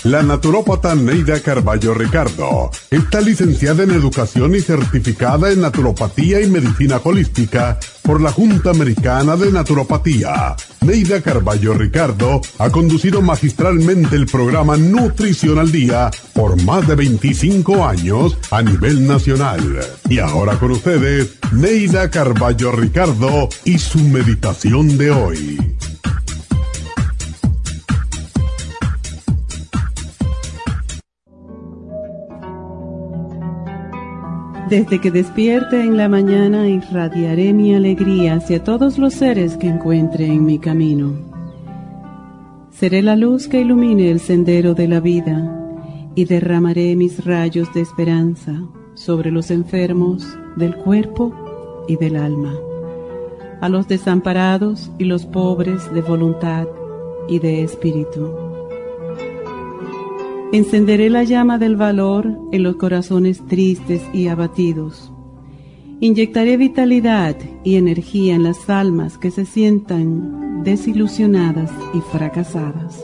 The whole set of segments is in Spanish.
La naturópata Neida Carballo Ricardo está licenciada en Educación y certificada en Naturopatía y Medicina Holística por la Junta Americana de Naturopatía. Neida Carballo Ricardo ha conducido magistralmente el programa Nutrición al Día por más de 25 años a nivel nacional. Y ahora con ustedes, Neida Carballo Ricardo y su meditación de hoy. Desde que despierte en la mañana irradiaré mi alegría hacia todos los seres que encuentre en mi camino. Seré la luz que ilumine el sendero de la vida y derramaré mis rayos de esperanza sobre los enfermos del cuerpo y del alma, a los desamparados y los pobres de voluntad y de espíritu. Encenderé la llama del valor en los corazones tristes y abatidos. Inyectaré vitalidad y energía en las almas que se sientan desilusionadas y fracasadas.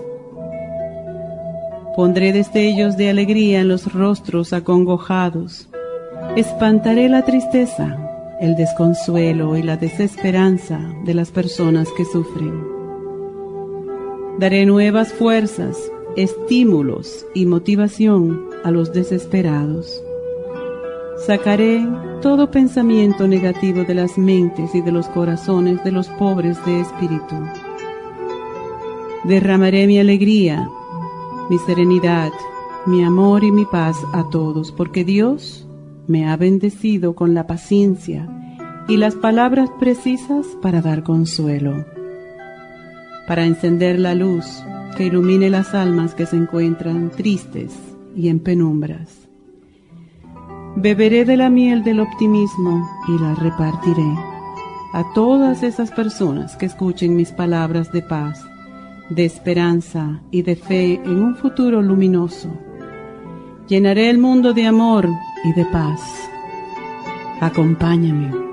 Pondré destellos de alegría en los rostros acongojados. Espantaré la tristeza, el desconsuelo y la desesperanza de las personas que sufren. Daré nuevas fuerzas, estímulos y motivación a los desesperados. Sacaré todo pensamiento negativo de las mentes y de los corazones de los pobres de espíritu. Derramaré mi alegría, mi serenidad, mi amor y mi paz a todos, porque Dios me ha bendecido con la paciencia y las palabras precisas para dar consuelo, para encender la luz que ilumine las almas que se encuentran tristes y en penumbras. Beberé de la miel del optimismo y la repartiré a todas esas personas que escuchen mis palabras de paz, de esperanza y de fe en un futuro luminoso. Llenaré el mundo de amor y de paz. Acompáñame.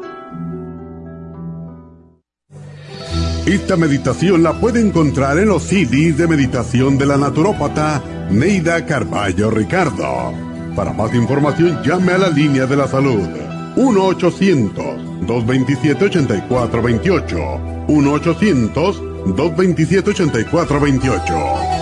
Esta meditación la puede encontrar en los CDs de meditación de la naturópata Neida Carballo Ricardo. Para más información, llame a la línea de la salud 1-800-227-8428. 1-800-227-8428.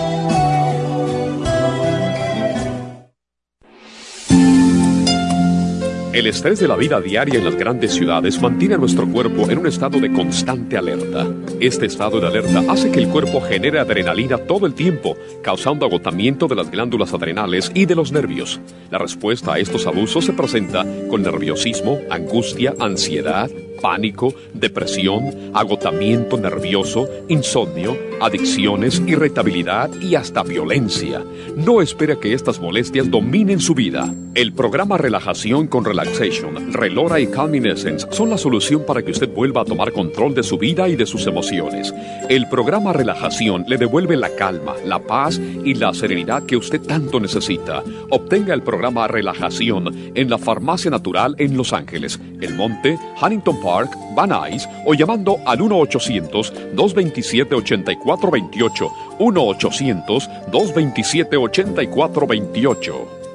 El estrés de la vida diaria en las grandes ciudades mantiene a nuestro cuerpo en un estado de constante alerta. Este estado de alerta hace que el cuerpo genere adrenalina todo el tiempo, causando agotamiento de las glándulas adrenales y de los nervios. La respuesta a estos abusos se presenta con nerviosismo, angustia, ansiedad, pánico, depresión, agotamiento nervioso, insomnio, adicciones, irritabilidad y hasta violencia. No espera que estas molestias dominen su vida. El programa Relajación con Relaxation, Relora y Calming Essence son la solución para que usted vuelva a tomar control de su vida y de sus emociones. El programa Relajación le devuelve la calma, la paz y la serenidad que usted tanto necesita. Obtenga el programa Relajación en la Farmacia Natural en Los Ángeles, El Monte, Huntington Park, Van Nuys o llamando al 1-800-227-8428. 1-800-227-8428.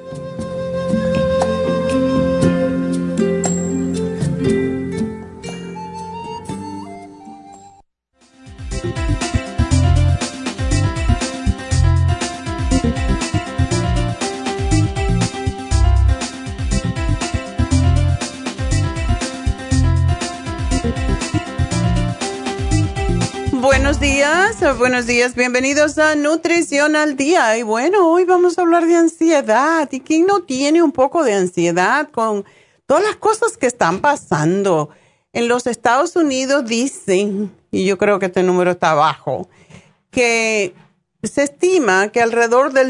Buenos días, bienvenidos a Nutrición al Día. Y bueno, hoy vamos a hablar de ansiedad. ¿Y quién no tiene un poco de ansiedad con todas las cosas que están pasando? En los Estados Unidos dicen, y yo creo que este número está bajo, que se estima que alrededor del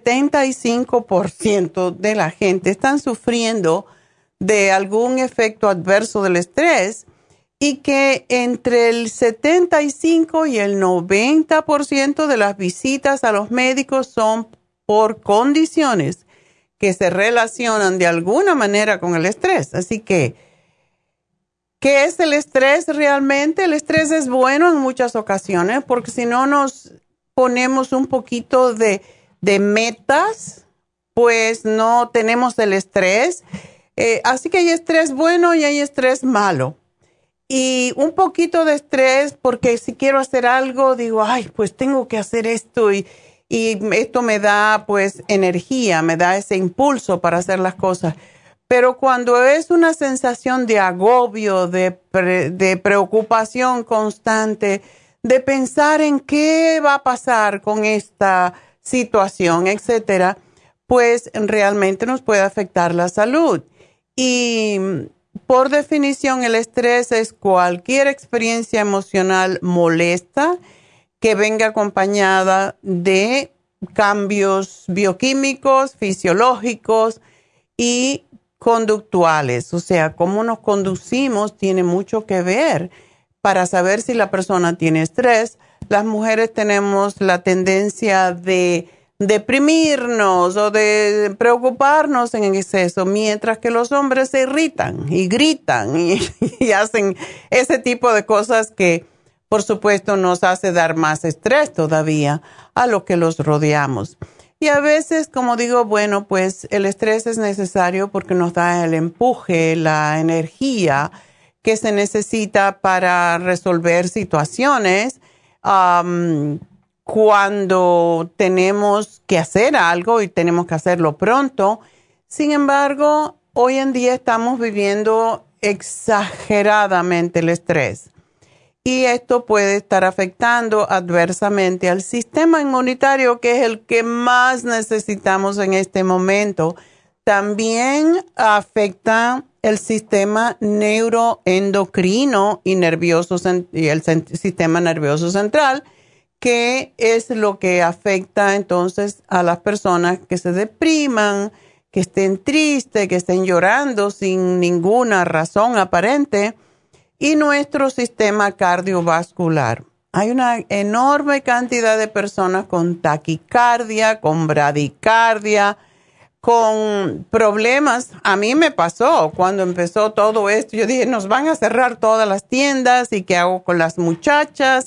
75% de la gente están sufriendo de algún efecto adverso del estrés, y que entre el 75 y el 90% de las visitas a los médicos son por condiciones que se relacionan de alguna manera con el estrés. Así que, ¿qué es el estrés realmente? El estrés es bueno en muchas ocasiones porque si no nos ponemos un poquito de de metas, pues no tenemos el estrés. Así que hay estrés bueno y hay estrés malo. Y un poquito de estrés porque si quiero hacer algo, digo, ay, pues tengo que hacer esto y esto me da pues energía, me da ese impulso para hacer las cosas. Pero cuando es una sensación de agobio, de preocupación constante, de pensar en qué va a pasar con esta situación, etcétera, pues realmente nos puede afectar la salud. Y por definición, el estrés es cualquier experiencia emocional molesta que venga acompañada de cambios bioquímicos, fisiológicos y conductuales. O sea, cómo nos conducimos tiene mucho que ver para saber si la persona tiene estrés. Las mujeres tenemos la tendencia de deprimirnos o de preocuparnos en exceso, mientras que los hombres se irritan y gritan y hacen ese tipo de cosas que, por supuesto, nos hace dar más estrés todavía a lo que los rodeamos. Y a veces, como digo, bueno, pues el estrés es necesario porque nos da el empuje, la energía que se necesita para resolver situaciones. Cuando tenemos que hacer algo y tenemos que hacerlo pronto. Sin embargo, hoy en día estamos viviendo exageradamente el estrés y esto puede estar afectando adversamente al sistema inmunitario, que es el que más necesitamos en este momento. También afecta el sistema neuroendocrino y nervioso y el sistema nervioso central, que es lo que afecta entonces a las personas que se depriman, que estén tristes, que estén llorando sin ninguna razón aparente, y nuestro sistema cardiovascular. Hay una enorme cantidad de personas con taquicardia, con bradicardia, con problemas. A mí me pasó cuando empezó todo esto. Yo dije, nos van a cerrar todas las tiendas y ¿qué hago con las muchachas?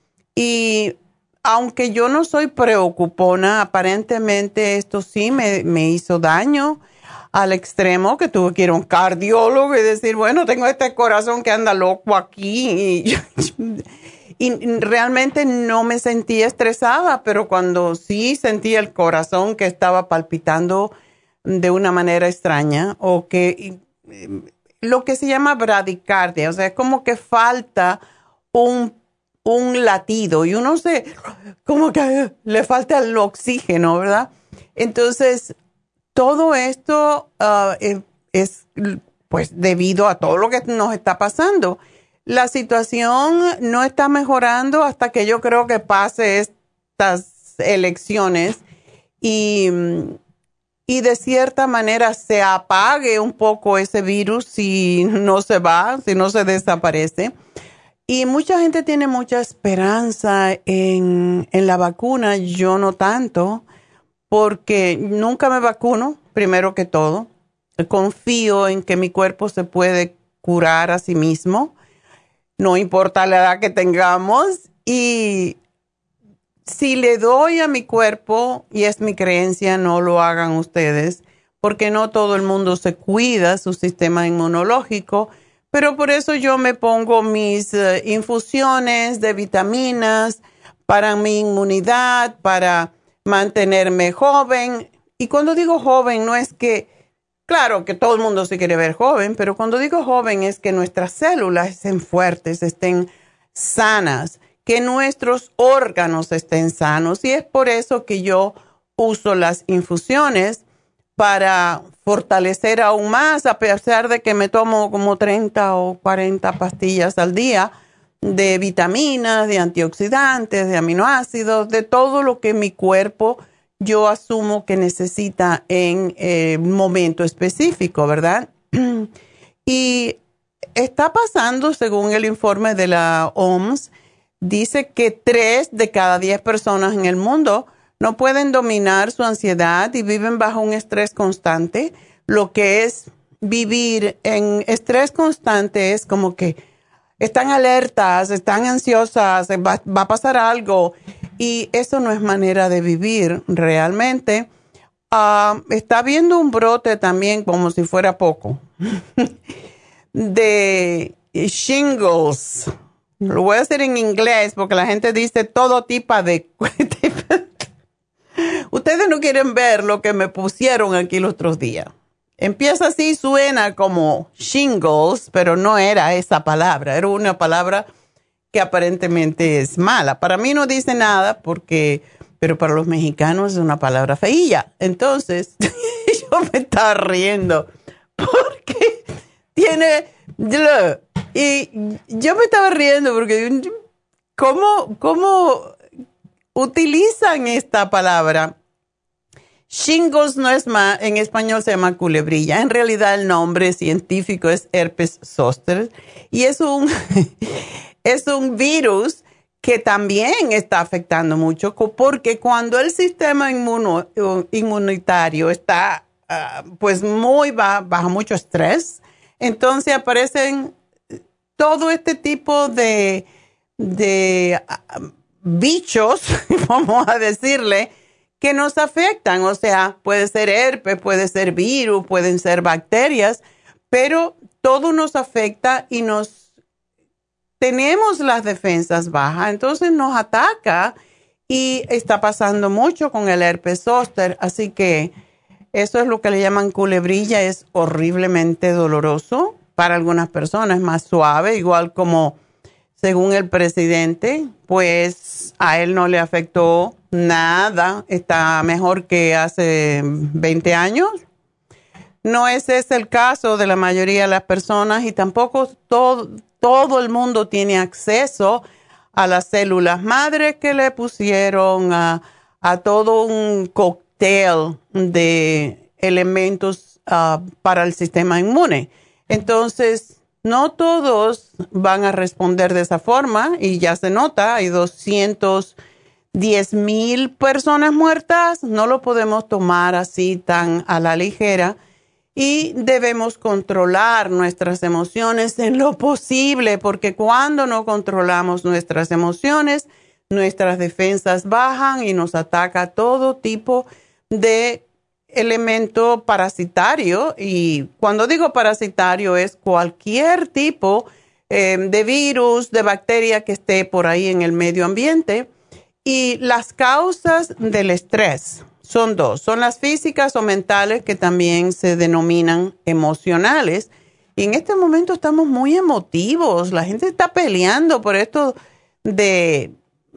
Y aunque yo no soy preocupona, aparentemente esto sí me hizo daño al extremo que tuve que ir a un cardiólogo y decir, bueno, tengo este corazón que anda loco aquí. Y realmente no me sentía estresada, pero cuando sí sentía el corazón que estaba palpitando de una manera extraña, o que lo que se llama bradicardia, o sea, es como que falta un latido y uno como que le falta el oxígeno, ¿verdad? Entonces, todo esto es pues debido a todo lo que nos está pasando. La situación no está mejorando hasta que yo creo que pase estas elecciones y de cierta manera se apague un poco ese virus si no se va, si no se desaparece. Y mucha gente tiene mucha esperanza en la vacuna, yo no tanto, porque nunca me vacuno, primero que todo. Confío en que mi cuerpo se puede curar a sí mismo, no importa la edad que tengamos. Y si le doy a mi cuerpo, y es mi creencia, no lo hagan ustedes, porque no todo el mundo se cuida su sistema inmunológico. Pero por eso yo me pongo mis infusiones de vitaminas para mi inmunidad, para mantenerme joven. Y cuando digo joven, no es que, claro que todo el mundo se quiere ver joven, pero cuando digo joven es que nuestras células estén fuertes, estén sanas, que nuestros órganos estén sanos. Y es por eso que yo uso las infusiones para fortalecer aún más, a pesar de que me tomo como 30 o 40 pastillas al día de vitaminas, de antioxidantes, de aminoácidos, de todo lo que mi cuerpo yo asumo que necesita en un momento específico, ¿verdad? Y está pasando, según el informe de la OMS, dice que 3 de cada 10 personas en el mundo no pueden dominar su ansiedad y viven bajo un estrés constante. Lo que es vivir en estrés constante es como que están alertas, están ansiosas, va a pasar algo. y eso no es manera de vivir realmente. Está habiendo un brote también, como si fuera poco, de shingles. Lo voy a hacer en inglés porque la gente dice todo tipo de... Ustedes no quieren ver lo que me pusieron aquí los otros días. Empieza así, suena como shingles, pero no era esa palabra. Era una palabra que aparentemente es mala. Para mí no dice nada pero para los mexicanos es una palabra feilla. Entonces, yo me estaba riendo porque tiene... Y yo me estaba riendo porque ¿cómo utilizan esta palabra? Shingles no es más, en español se llama culebrilla. En realidad el nombre científico es herpes zóster y es un virus que también está afectando mucho porque cuando el sistema inmunitario está pues muy bajo mucho estrés, entonces aparecen todo este tipo de bichos, vamos a decirle, que nos afectan. O sea, puede ser herpes, puede ser virus, pueden ser bacterias, pero todo nos afecta y tenemos las defensas bajas, entonces nos ataca y está pasando mucho con el herpes zóster. Así que eso es lo que le llaman culebrilla, es horriblemente doloroso. Para algunas personas es más suave, igual como según el presidente, pues a él no le afectó nada, está mejor que hace 20 años. No ese es el caso de la mayoría de las personas y tampoco todo el mundo tiene acceso a las células madres que le pusieron, a todo un cóctel de elementos para el sistema inmune. Entonces, no todos van a responder de esa forma y ya se nota, hay 210,000 personas muertas, no lo podemos tomar así tan a la ligera y debemos controlar nuestras emociones en lo posible porque cuando no controlamos nuestras emociones, nuestras defensas bajan y nos ataca todo tipo de elemento parasitario, y cuando digo parasitario es cualquier tipo de virus, de bacteria que esté por ahí en el medio ambiente. Y las causas del estrés son dos, son las físicas o mentales, que también se denominan emocionales. Y en este momento estamos muy emotivos, la gente está peleando por esto de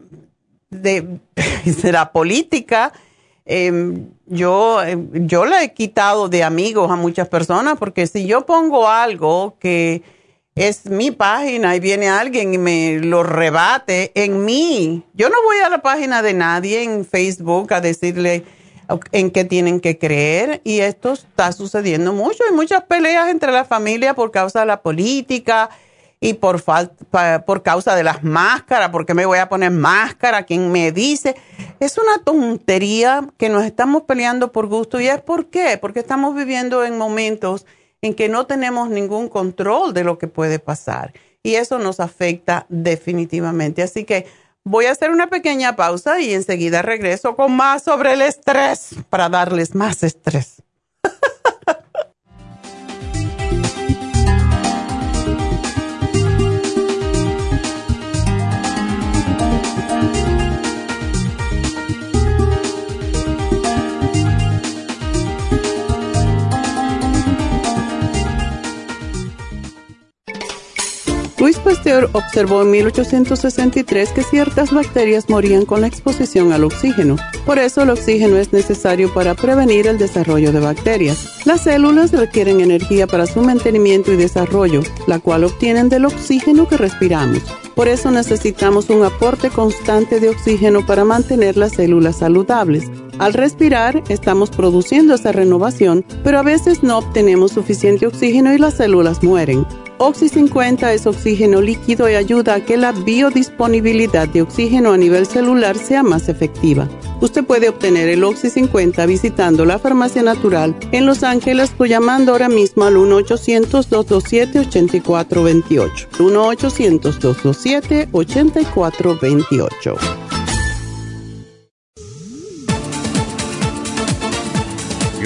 la política. Yo le he quitado de amigos a muchas personas porque si yo pongo algo que es mi página y viene alguien y me lo rebate en mí, yo no voy a la página de nadie en Facebook a decirle en qué tienen que creer, y esto está sucediendo mucho. Hay muchas peleas entre la familia por causa de la política y por causa de las máscaras. ¿Por qué me voy a poner máscara? ¿Quién me dice? Es una tontería que nos estamos peleando por gusto. ¿Y es por qué? Porque estamos viviendo en momentos en que no tenemos ningún control de lo que puede pasar. Y eso nos afecta definitivamente. Así que voy a hacer una pequeña pausa y enseguida regreso con más sobre el estrés para darles más estrés. Louis Pasteur observó en 1863 que ciertas bacterias morían con la exposición al oxígeno. Por eso el oxígeno es necesario para prevenir el desarrollo de bacterias. Las células requieren energía para su mantenimiento y desarrollo, la cual obtienen del oxígeno que respiramos. Por eso necesitamos un aporte constante de oxígeno para mantener las células saludables. Al respirar, estamos produciendo esa renovación, pero a veces no obtenemos suficiente oxígeno y las células mueren. Oxy 50 es oxígeno líquido y ayuda a que la biodisponibilidad de oxígeno a nivel celular sea más efectiva. Usted puede obtener el Oxy 50 visitando la Farmacia Natural en Los Ángeles o llamando ahora mismo al 1-800-227-8428. 1-800-227-8428.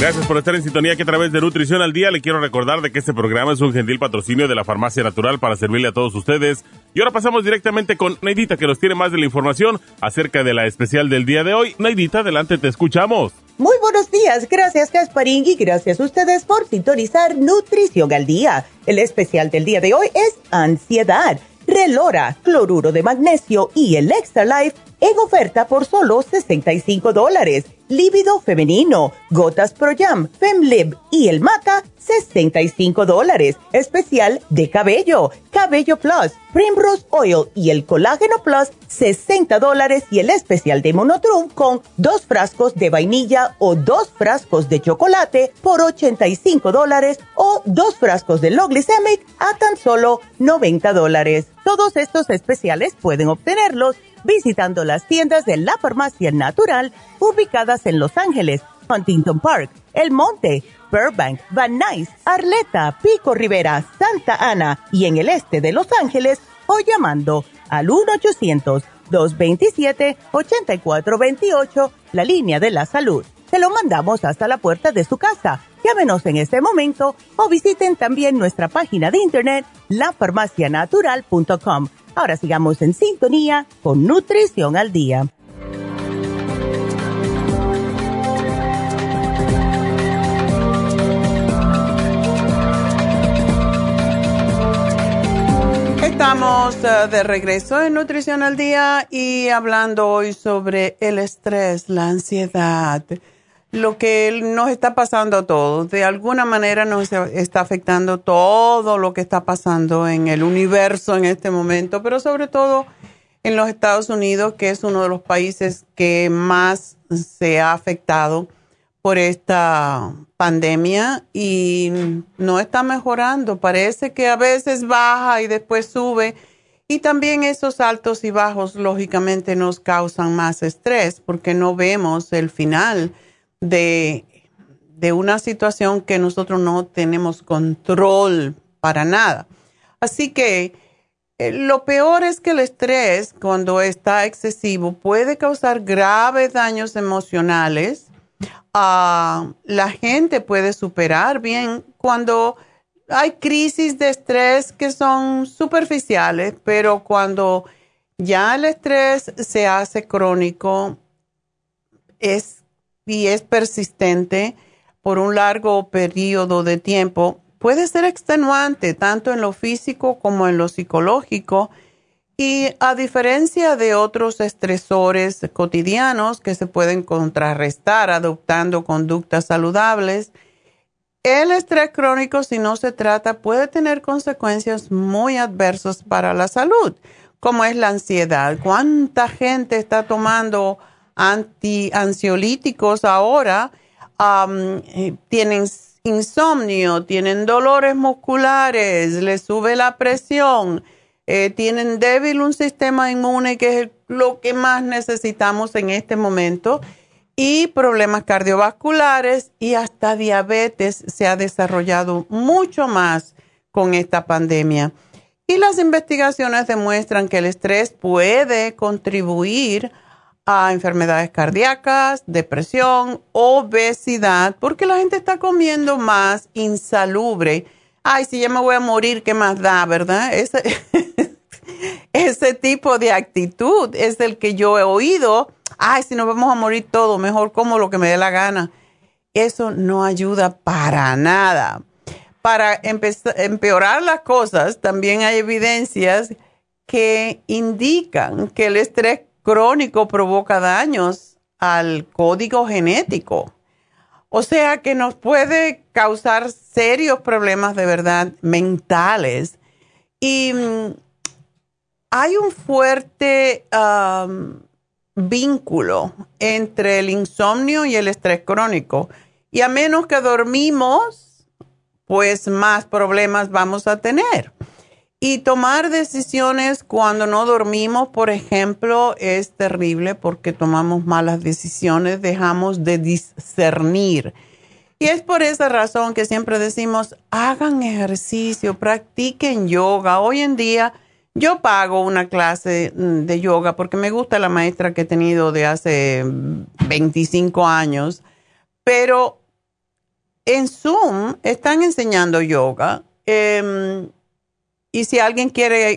Gracias por estar en sintonía que a través de Nutrición al Día le quiero recordar de que este programa es un gentil patrocinio de la Farmacia Natural para servirle a todos ustedes. Y ahora pasamos directamente con Neidita, que nos tiene más de la información acerca de la especial del día de hoy. Neidita, adelante, te escuchamos. Muy buenos días, gracias Gasparín y gracias a ustedes por sintonizar Nutrición al Día. El especial del día de hoy es ansiedad, Relora, cloruro de magnesio y el Extra Life en oferta por solo $65. Líbido femenino, gotas Pro Jam, Femlib y el Maca, $65. Especial de cabello, Cabello Plus, Primrose Oil y el Colágeno Plus, $60. Y el especial de Monotrum con 2 frascos de vainilla o 2 frascos de chocolate por $85 o 2 frascos de Low Glycemic a tan solo $90. Todos estos especiales pueden obtenerlos visitando las tiendas de la Farmacia Natural ubicadas en Los Ángeles, Huntington Park, El Monte, Burbank, Van Nuys, Arleta, Pico Rivera, Santa Ana y en el este de Los Ángeles o llamando al 1-800-227-8428, la línea de la salud. Se lo mandamos hasta la puerta de su casa. Llámenos en este momento o visiten también nuestra página de internet lafarmacianatural.com. Ahora sigamos en sintonía con Nutrición al Día. Estamos de regreso en Nutrición al Día y hablando hoy sobre el estrés, la ansiedad, lo que nos está pasando a todos. De alguna manera nos está afectando todo lo que está pasando en el universo en este momento, pero sobre todo en los Estados Unidos, que es uno de los países que más se ha afectado por esta pandemia y no está mejorando. Parece que a veces baja y después sube. Y también esos altos y bajos, lógicamente, nos causan más estrés porque no vemos el final de una situación que nosotros no tenemos control para nada. Así que lo peor es que el estrés, cuando está excesivo, puede causar graves daños emocionales. La gente puede superar bien cuando hay crisis de estrés que son superficiales, pero cuando ya el estrés se hace crónico y es persistente por un largo periodo de tiempo, puede ser extenuante tanto en lo físico como en lo psicológico. Y a diferencia de otros estresores cotidianos que se pueden contrarrestar adoptando conductas saludables, el estrés crónico, si no se trata, puede tener consecuencias muy adversas para la salud, como es la ansiedad. ¿Cuánta gente está tomando ansiolíticos ahora? Tienen insomnio, tienen dolores musculares, les sube la presión, tienen débil un sistema inmune, que es lo que más necesitamos en este momento, y problemas cardiovasculares y hasta diabetes se ha desarrollado mucho más con esta pandemia. Y las investigaciones demuestran que el estrés puede contribuir a enfermedades cardíacas, depresión, obesidad, porque la gente está comiendo más insalubre. Ay, si ya me voy a morir, ¿qué más da, verdad? Ese tipo de actitud es el que yo he oído. Ay, si nos vamos a morir todos, mejor como lo que me dé la gana. Eso no ayuda para nada. Para empeorar las cosas, también hay evidencias que indican que el estrés crónico provoca daños al código genético. O sea que nos puede causar serios problemas de verdad mentales. Y hay un fuerte vínculo entre el insomnio y el estrés crónico. Y a menos que dormimos, pues más problemas vamos a tener. Y tomar decisiones cuando no dormimos, por ejemplo, es terrible porque tomamos malas decisiones, dejamos de discernir. Y es por esa razón que siempre decimos, hagan ejercicio, practiquen yoga. Hoy en día yo pago una clase de yoga porque me gusta la maestra que he tenido de hace 25 años, pero en Zoom están enseñando yoga. Y si alguien quiere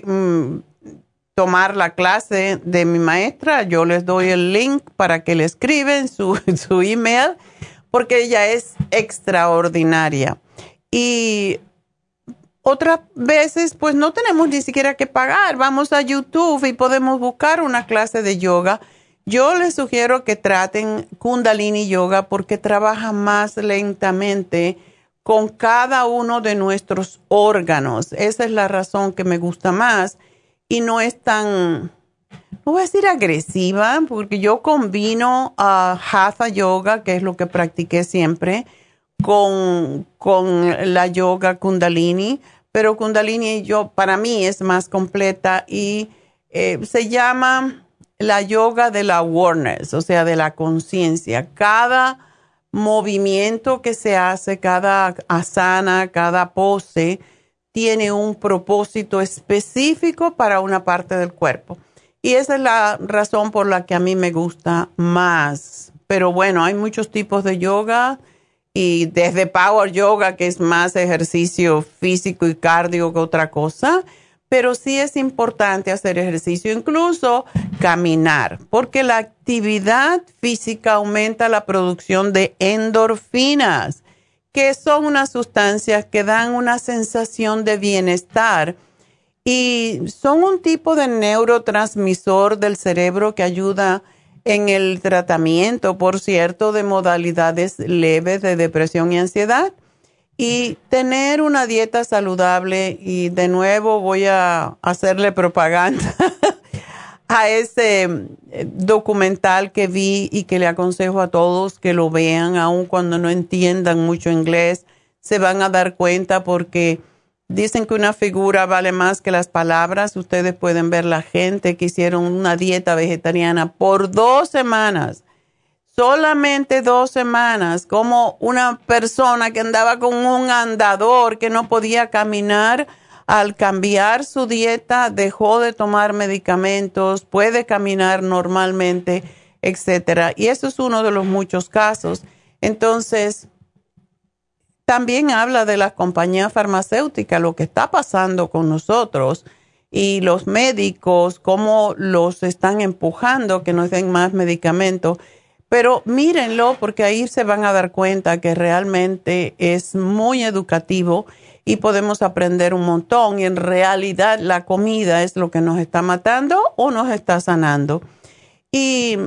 tomar la clase de mi maestra, yo les doy el link para que le escriben su email, porque ella es extraordinaria. Y otras veces, pues no tenemos ni siquiera que pagar. Vamos a YouTube y podemos buscar una clase de yoga. Yo les sugiero que traten Kundalini Yoga porque trabaja más lentamente con cada uno de nuestros órganos. Esa es la razón que me gusta más y no es tan, no voy a decir agresiva, porque yo combino Hatha Yoga, que es lo que practiqué siempre, con la yoga Kundalini, pero Kundalini para mí es más completa y se llama la yoga de la awareness, o sea, de la conciencia. Cada movimiento que se hace, cada asana, cada pose, tiene un propósito específico para una parte del cuerpo. Y esa es la razón por la que a mí me gusta más. Pero bueno, hay muchos tipos de yoga y desde Power Yoga, que es más ejercicio físico y cardio que otra cosa, pero sí es importante hacer ejercicio, incluso caminar, porque la actividad física aumenta la producción de endorfinas, que son unas sustancias que dan una sensación de bienestar y son un tipo de neurotransmisor del cerebro que ayuda en el tratamiento, por cierto, de modalidades leves de depresión y ansiedad. Y tener una dieta saludable, y de nuevo voy a hacerle propaganda a ese documental que vi y que le aconsejo a todos que lo vean, aun cuando no entiendan mucho inglés, se van a dar cuenta porque dicen que una figura vale más que las palabras. Ustedes pueden ver la gente que hicieron una dieta vegetariana por 2 semanas. Solamente 2 semanas, como una persona que andaba con un andador que no podía caminar, al cambiar su dieta dejó de tomar medicamentos, puede caminar normalmente, etcétera. Y eso es uno de los muchos casos. Entonces, también habla de las compañías farmacéuticas, lo que está pasando con nosotros y los médicos, cómo los están empujando que nos den más medicamentos. Pero mírenlo porque ahí se van a dar cuenta que realmente es muy educativo y podemos aprender un montón. Y en realidad la comida es lo que nos está matando o nos está sanando. Y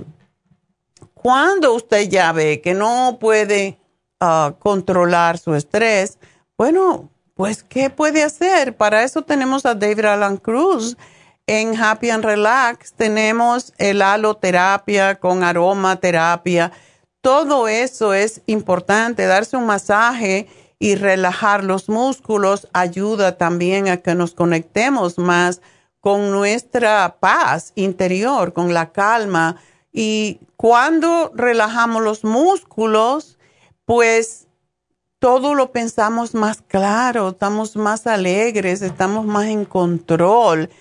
cuando usted ya ve que no puede controlar su estrés, bueno, pues ¿qué puede hacer? Para eso tenemos a David Alan Cruz. En Happy and Relax tenemos el haloterapia con aromaterapia. Todo eso es importante. Darse un masaje y relajar los músculos ayuda también a que nos conectemos más con nuestra paz interior, con la calma. Y cuando relajamos los músculos, pues todo lo pensamos más claro, estamos más alegres, estamos más en control.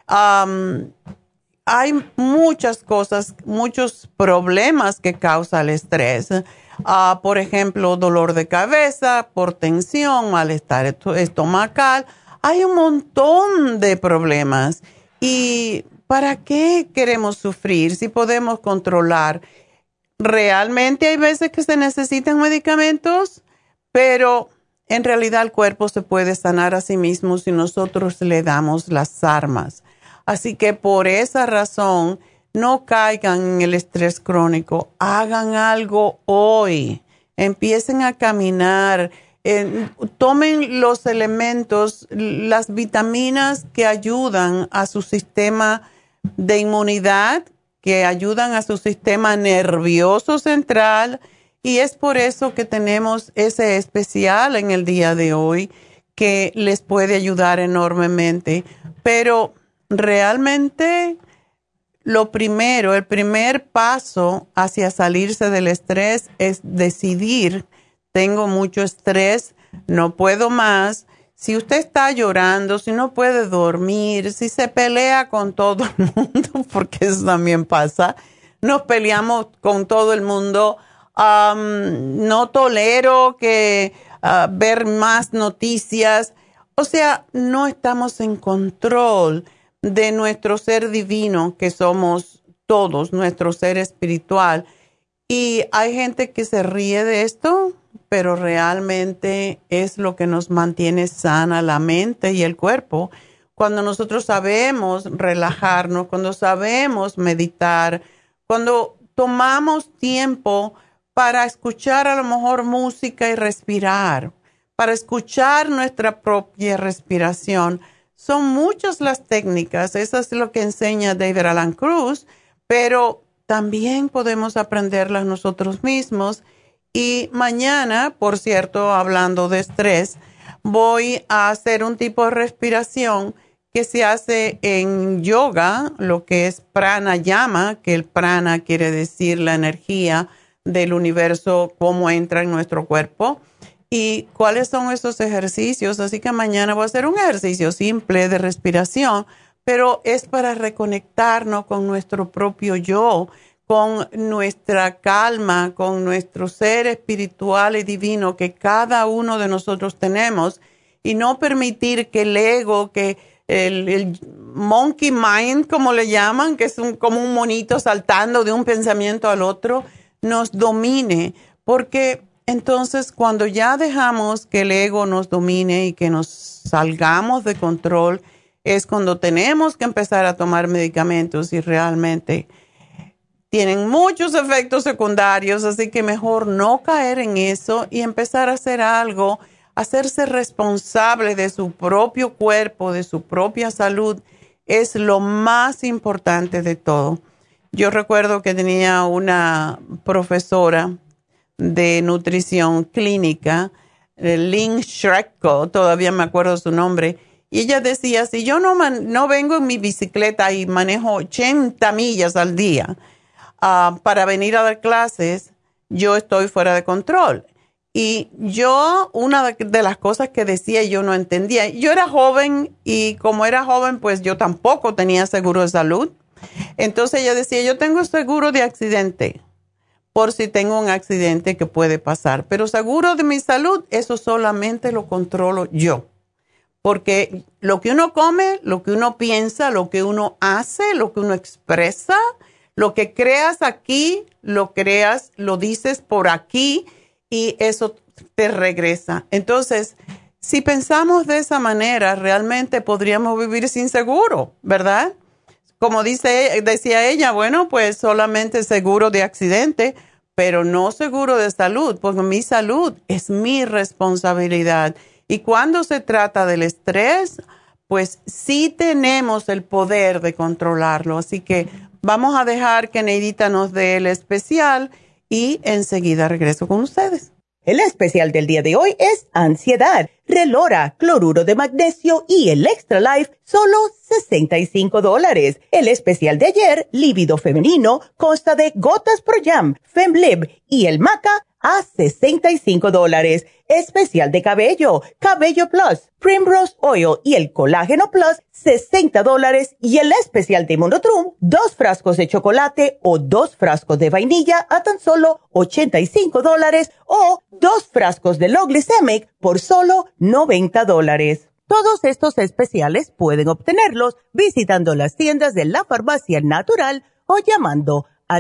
Hay muchas cosas, muchos problemas que causa el estrés. Por ejemplo, dolor de cabeza, por tensión, malestar estomacal. Hay un montón de problemas. ¿Y para qué queremos sufrir si podemos controlar? Realmente hay veces que se necesitan medicamentos, pero en realidad el cuerpo se puede sanar a sí mismo si nosotros le damos las armas. Así que por esa razón, no caigan en el estrés crónico. Hagan algo hoy. Empiecen a caminar. Tomen los elementos, las vitaminas que ayudan a su sistema de inmunidad, que ayudan a su sistema nervioso central. Y es por eso que tenemos ese especial en el día de hoy que les puede ayudar enormemente. Pero realmente el primer paso hacia salirse del estrés es decidir, tengo mucho estrés, no puedo más. Si usted está llorando, si no puede dormir, si se pelea con todo el mundo, porque eso también pasa, nos peleamos con todo el mundo no tolero que ver más noticias. O sea, no estamos en control de nuestro ser divino, que somos todos, nuestro ser espiritual. Y hay gente que se ríe de esto, pero realmente es lo que nos mantiene sana la mente y el cuerpo. Cuando nosotros sabemos relajarnos, cuando sabemos meditar, cuando tomamos tiempo para escuchar a lo mejor música y respirar, para escuchar nuestra propia respiración. Son muchas las técnicas, eso es lo que enseña David Alan Cruz, pero también podemos aprenderlas nosotros mismos. Y mañana, por cierto, hablando de estrés, voy a hacer un tipo de respiración que se hace en yoga, lo que es pranayama, que el prana quiere decir la energía del universo, cómo entra en nuestro cuerpo. ¿Y cuáles son esos ejercicios? Así que mañana voy a hacer un ejercicio simple de respiración, pero es para reconectarnos con nuestro propio yo, con nuestra calma, con nuestro ser espiritual y divino que cada uno de nosotros tenemos, y no permitir que el ego, que el monkey mind, como le llaman, que es como un monito saltando de un pensamiento al otro, nos domine, porque entonces cuando ya dejamos que el ego nos domine y que nos salgamos de control, es cuando tenemos que empezar a tomar medicamentos y realmente tienen muchos efectos secundarios, así que mejor no caer en eso y empezar a hacer algo, hacerse responsable de su propio cuerpo, de su propia salud, es lo más importante de todo. Yo recuerdo que tenía una profesora de nutrición clínica, Lynn Schrecko, todavía me acuerdo su nombre, y ella decía, si yo no vengo en mi bicicleta y manejo 80 millas al día para venir a dar clases, yo estoy fuera de control. Y yo, una de las cosas que decía, yo no entendía. Yo era joven y como era joven, pues yo tampoco tenía seguro de salud. Entonces ella decía, yo tengo seguro de accidente por si tengo un accidente que puede pasar. Pero seguro de mi salud, eso solamente lo controlo yo. Porque lo que uno come, lo que uno piensa, lo que uno hace, lo que uno expresa, lo que creas aquí, lo dices por aquí y eso te regresa. Entonces, si pensamos de esa manera, realmente podríamos vivir sin seguro, ¿verdad? Como decía ella, bueno, pues solamente seguro de accidente, pero no seguro de salud, porque mi salud es mi responsabilidad. Y cuando se trata del estrés, pues sí tenemos el poder de controlarlo. Así que vamos a dejar que Neidita nos dé el especial y enseguida regreso con ustedes. El especial del día de hoy es ansiedad, Relora, cloruro de magnesio y el Extra Life, solo $65. El especial de ayer, líbido femenino, consta de gotas Pro Jam, Femlib y el Maca a $65. Especial de cabello, Cabello Plus, Primrose Oil y el Colágeno Plus, $60. Y el especial de Monotrum, 2 frascos de chocolate o 2 frascos de vainilla a tan solo $85 o 2 frascos de Low Glycemic por solo $90. Todos estos especiales pueden obtenerlos visitando las tiendas de la Farmacia Natural o llamando al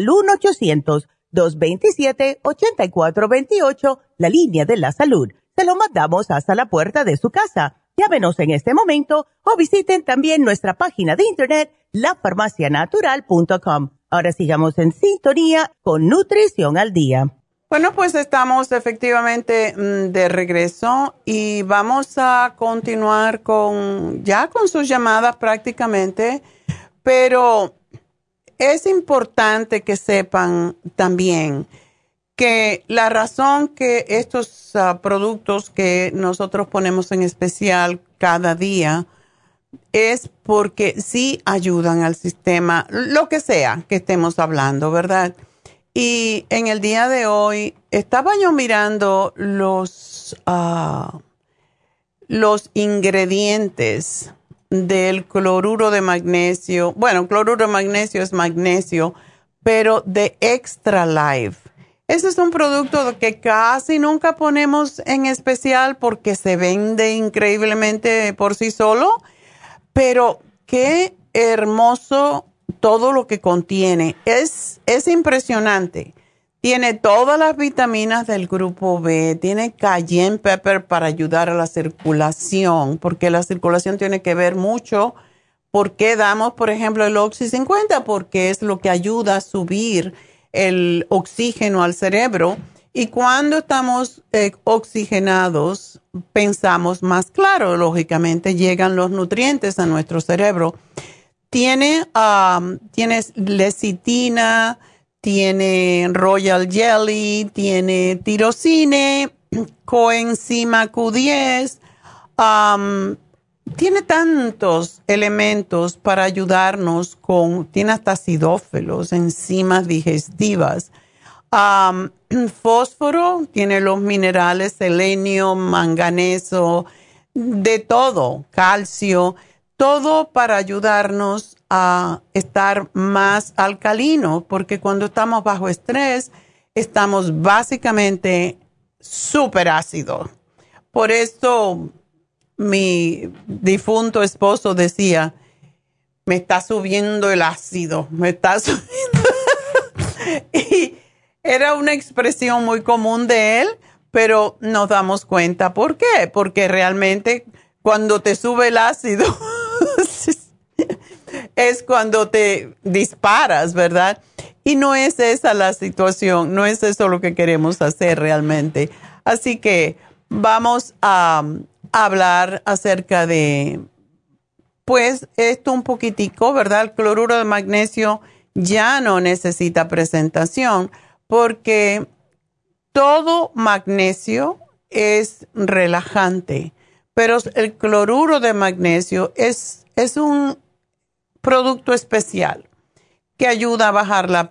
1-800-227-8428, la línea de la salud. Se lo mandamos hasta la puerta de su casa. Llámenos en este momento o visiten también nuestra página de internet, lafarmacianatural.com. Ahora sigamos en sintonía con Nutrición al Día. Bueno, pues estamos efectivamente de regreso y vamos a continuar con sus llamadas prácticamente, pero es importante que sepan también que la razón que estos productos que nosotros ponemos en especial cada día es porque sí ayudan al sistema, lo que sea que estemos hablando, ¿verdad? Y en el día de hoy estaba yo mirando los ingredientes del cloruro de magnesio. Bueno, cloruro de magnesio es magnesio, pero de Extra Life. Ese es un producto que casi nunca ponemos en especial porque se vende increíblemente por sí solo, pero qué hermoso todo lo que contiene. Es impresionante. Tiene todas las vitaminas del grupo B, tiene cayenne pepper para ayudar a la circulación, porque la circulación tiene que ver mucho. ¿Por qué damos, por ejemplo, el Oxy 50? Porque es lo que ayuda a subir el oxígeno al cerebro. Y cuando estamos oxigenados, pensamos más claro. Lógicamente, llegan los nutrientes a nuestro cerebro. Tiene lecitina, tiene royal jelly, tiene tirosine, coenzima Q10. Tiene tantos elementos para ayudarnos tiene hasta acidófilos, enzimas digestivas. Fósforo, tiene los minerales, selenio, manganeso, de todo, calcio, todo para ayudarnos a estar más alcalino, porque cuando estamos bajo estrés, estamos básicamente súper ácidos. Por eso mi difunto esposo decía, me está subiendo el ácido, me está subiendo. Y era una expresión muy común de él, pero nos damos cuenta. ¿Por qué? Porque realmente cuando te sube el ácido es cuando te disparas, ¿verdad? Y no es esa la situación, no es eso lo que queremos hacer realmente. Así que vamos a hablar acerca de, pues, esto un poquitico, ¿verdad? El cloruro de magnesio ya no necesita presentación porque todo magnesio es relajante, pero el cloruro de magnesio es un producto especial que ayuda a bajar la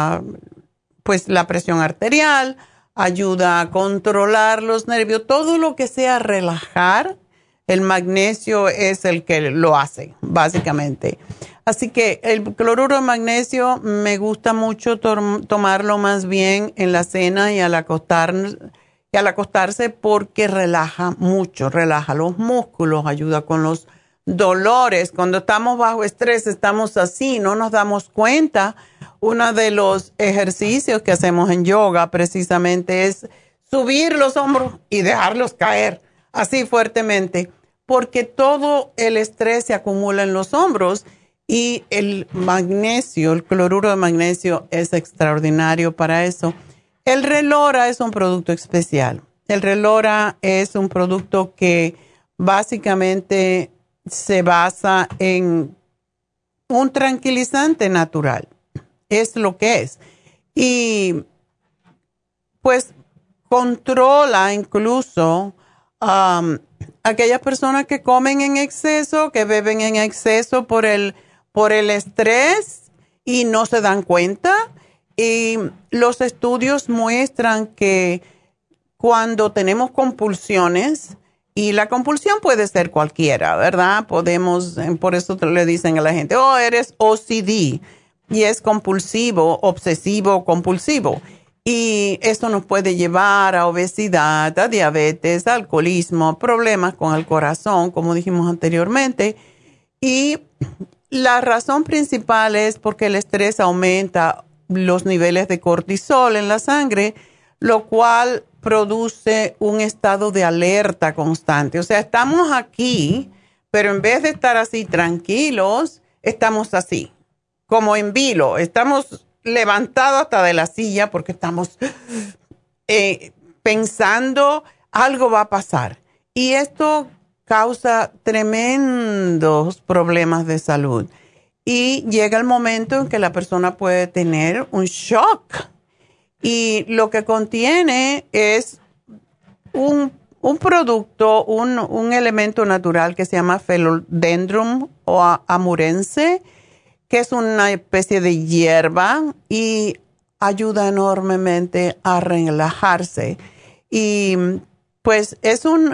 presión arterial, ayuda a controlar los nervios, todo lo que sea relajar, el magnesio es el que lo hace, básicamente. Así que el cloruro de magnesio me gusta mucho tomarlo más bien en la cena y al acostarse porque relaja mucho, relaja los músculos, ayuda con los dolores. Cuando estamos bajo estrés estamos así, no nos damos cuenta. Uno de los ejercicios que hacemos en yoga precisamente es subir los hombros y dejarlos caer así fuertemente, porque todo el estrés se acumula en los hombros y el magnesio, el cloruro de magnesio es extraordinario para eso. El Relora es un producto especial. El Relora es un producto que básicamente se basa en un tranquilizante natural. Es lo que es. Y pues controla incluso aquellas personas que comen en exceso, que beben en exceso por el estrés y no se dan cuenta. Y los estudios muestran que cuando tenemos compulsiones, y la compulsión puede ser cualquiera, ¿verdad? Por eso le dicen a la gente, oh, eres OCD. Y es compulsivo, obsesivo, compulsivo. Y esto nos puede llevar a obesidad, a diabetes, a alcoholismo, problemas con el corazón, como dijimos anteriormente. Y la razón principal es porque el estrés aumenta los niveles de cortisol en la sangre, lo cual produce un estado de alerta constante. O sea, estamos aquí, pero en vez de estar así tranquilos, estamos así, como en vilo. Estamos levantados hasta de la silla porque estamos pensando algo va a pasar. Y esto causa tremendos problemas de salud. Y llega el momento en que la persona puede tener un shock. Y lo que contiene es un producto, un elemento natural que se llama Philodendron o amurense, que es una especie de hierba y ayuda enormemente a relajarse. Y pues es un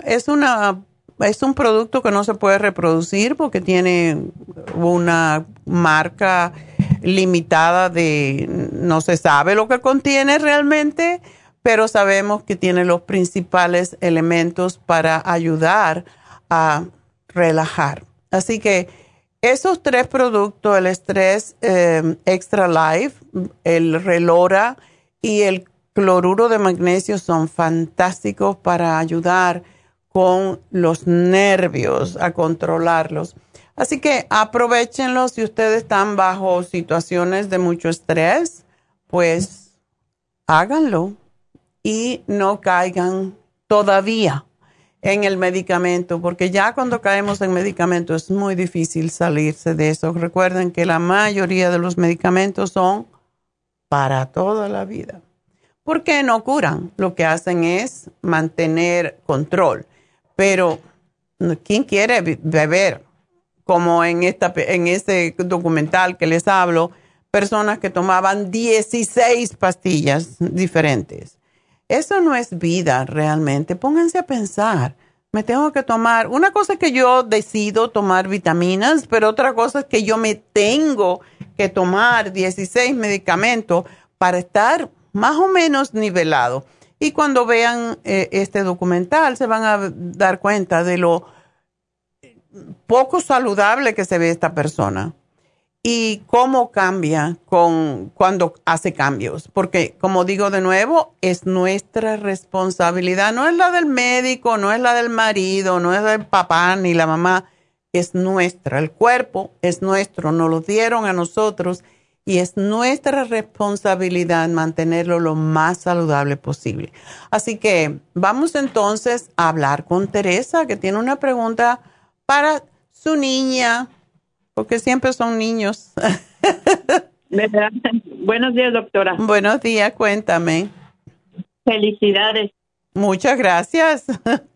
producto que no se puede reproducir porque tiene una marca limitada no se sabe lo que contiene realmente, pero sabemos que tiene los principales elementos para ayudar a relajar. Así que esos 3 productos, el Estrés Extra Life, el Relora y el cloruro de magnesio, son fantásticos para ayudar con los nervios, a controlarlos. Así que aprovechenlos. Si ustedes están bajo situaciones de mucho estrés, pues háganlo y no caigan todavía en el medicamento, porque ya cuando caemos en medicamento es muy difícil salirse de eso. Recuerden que la mayoría de los medicamentos son para toda la vida, porque no curan, lo que hacen es mantener control. Pero ¿quién quiere beber? Como en ese documental que les hablo, personas que tomaban 16 pastillas diferentes. Eso no es vida realmente. Pónganse a pensar, me tengo que tomar, una cosa es que yo decido tomar vitaminas, pero otra cosa es que yo me tengo que tomar 16 medicamentos para estar más o menos nivelado. Y cuando vean este documental se van a dar cuenta de lo poco saludable que se ve esta persona y cómo cambia cuando hace cambios. Porque, como digo de nuevo, es nuestra responsabilidad. No es la del médico, no es la del marido, no es del papá ni la mamá. Es nuestra. El cuerpo es nuestro. Nos lo dieron a nosotros y es nuestra responsabilidad mantenerlo lo más saludable posible. Así que vamos entonces a hablar con Teresa, que tiene una pregunta para su niña, porque siempre son niños. ¿Verdad? Buenos días, doctora. Buenos días, cuéntame. Felicidades. Muchas gracias.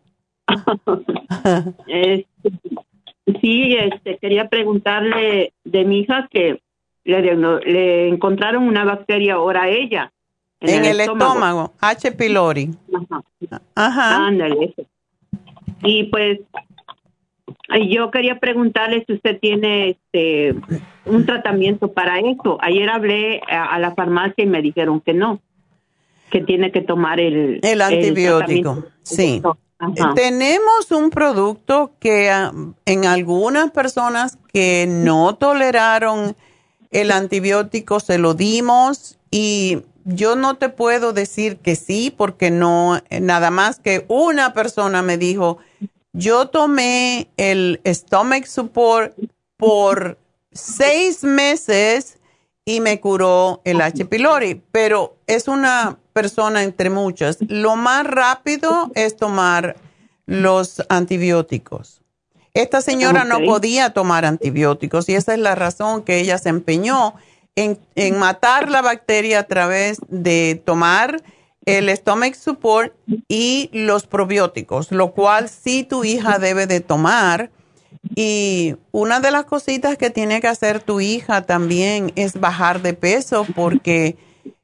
Sí, quería preguntarle de mi hija que le encontraron una bacteria ahora a ella. En el estómago. H. pylori. Ajá. Ándale. Y pues yo quería preguntarle si usted tiene un tratamiento para eso. Ayer hablé a la farmacia y me dijeron que no, que tiene que tomar el antibiótico. Sí. Tenemos un producto que en algunas personas que no toleraron el antibiótico se lo dimos, y yo no te puedo decir que sí, porque no, nada más que una persona me dijo, yo tomé el Stomach Support por 6 meses y me curó el H. pylori, pero es una persona entre muchas. Lo más rápido es tomar los antibióticos. Esta señora no podía tomar antibióticos y esa es la razón que ella se empeñó en matar la bacteria a través de tomar el Stomach Support y los probióticos, lo cual sí tu hija debe de tomar. Y una de las cositas que tiene que hacer tu hija también es bajar de peso, porque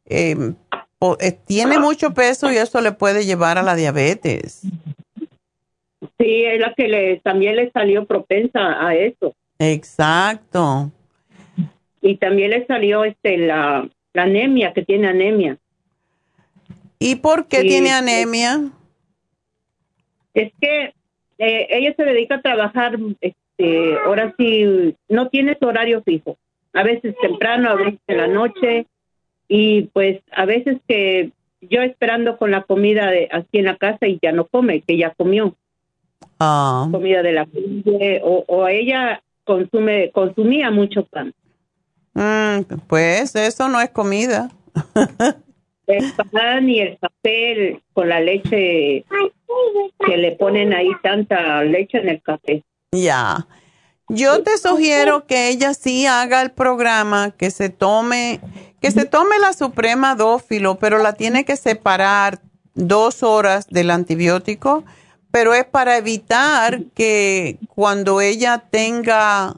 tiene mucho peso y eso le puede llevar a la diabetes. Sí, es la que también le salió propensa a eso. Exacto. Y también le salió la anemia, que tiene anemia. ¿Y por qué tiene anemia? Es que ella se dedica a trabajar, ahora sí, no tiene su horario fijo. A veces temprano, a veces en la noche. Y pues a veces que yo esperando con la comida aquí en la casa y ya no come, que ya comió. Comida de la calle, o ella consumía mucho pan. Pues eso no es comida. El pan y el café con la leche, que le ponen ahí tanta leche en el café. Ya. Yo te sugiero que ella sí haga el programa, que se tome la Suprema Dófilo, pero la tiene que separar 2 horas del antibiótico, pero es para evitar que cuando ella tenga,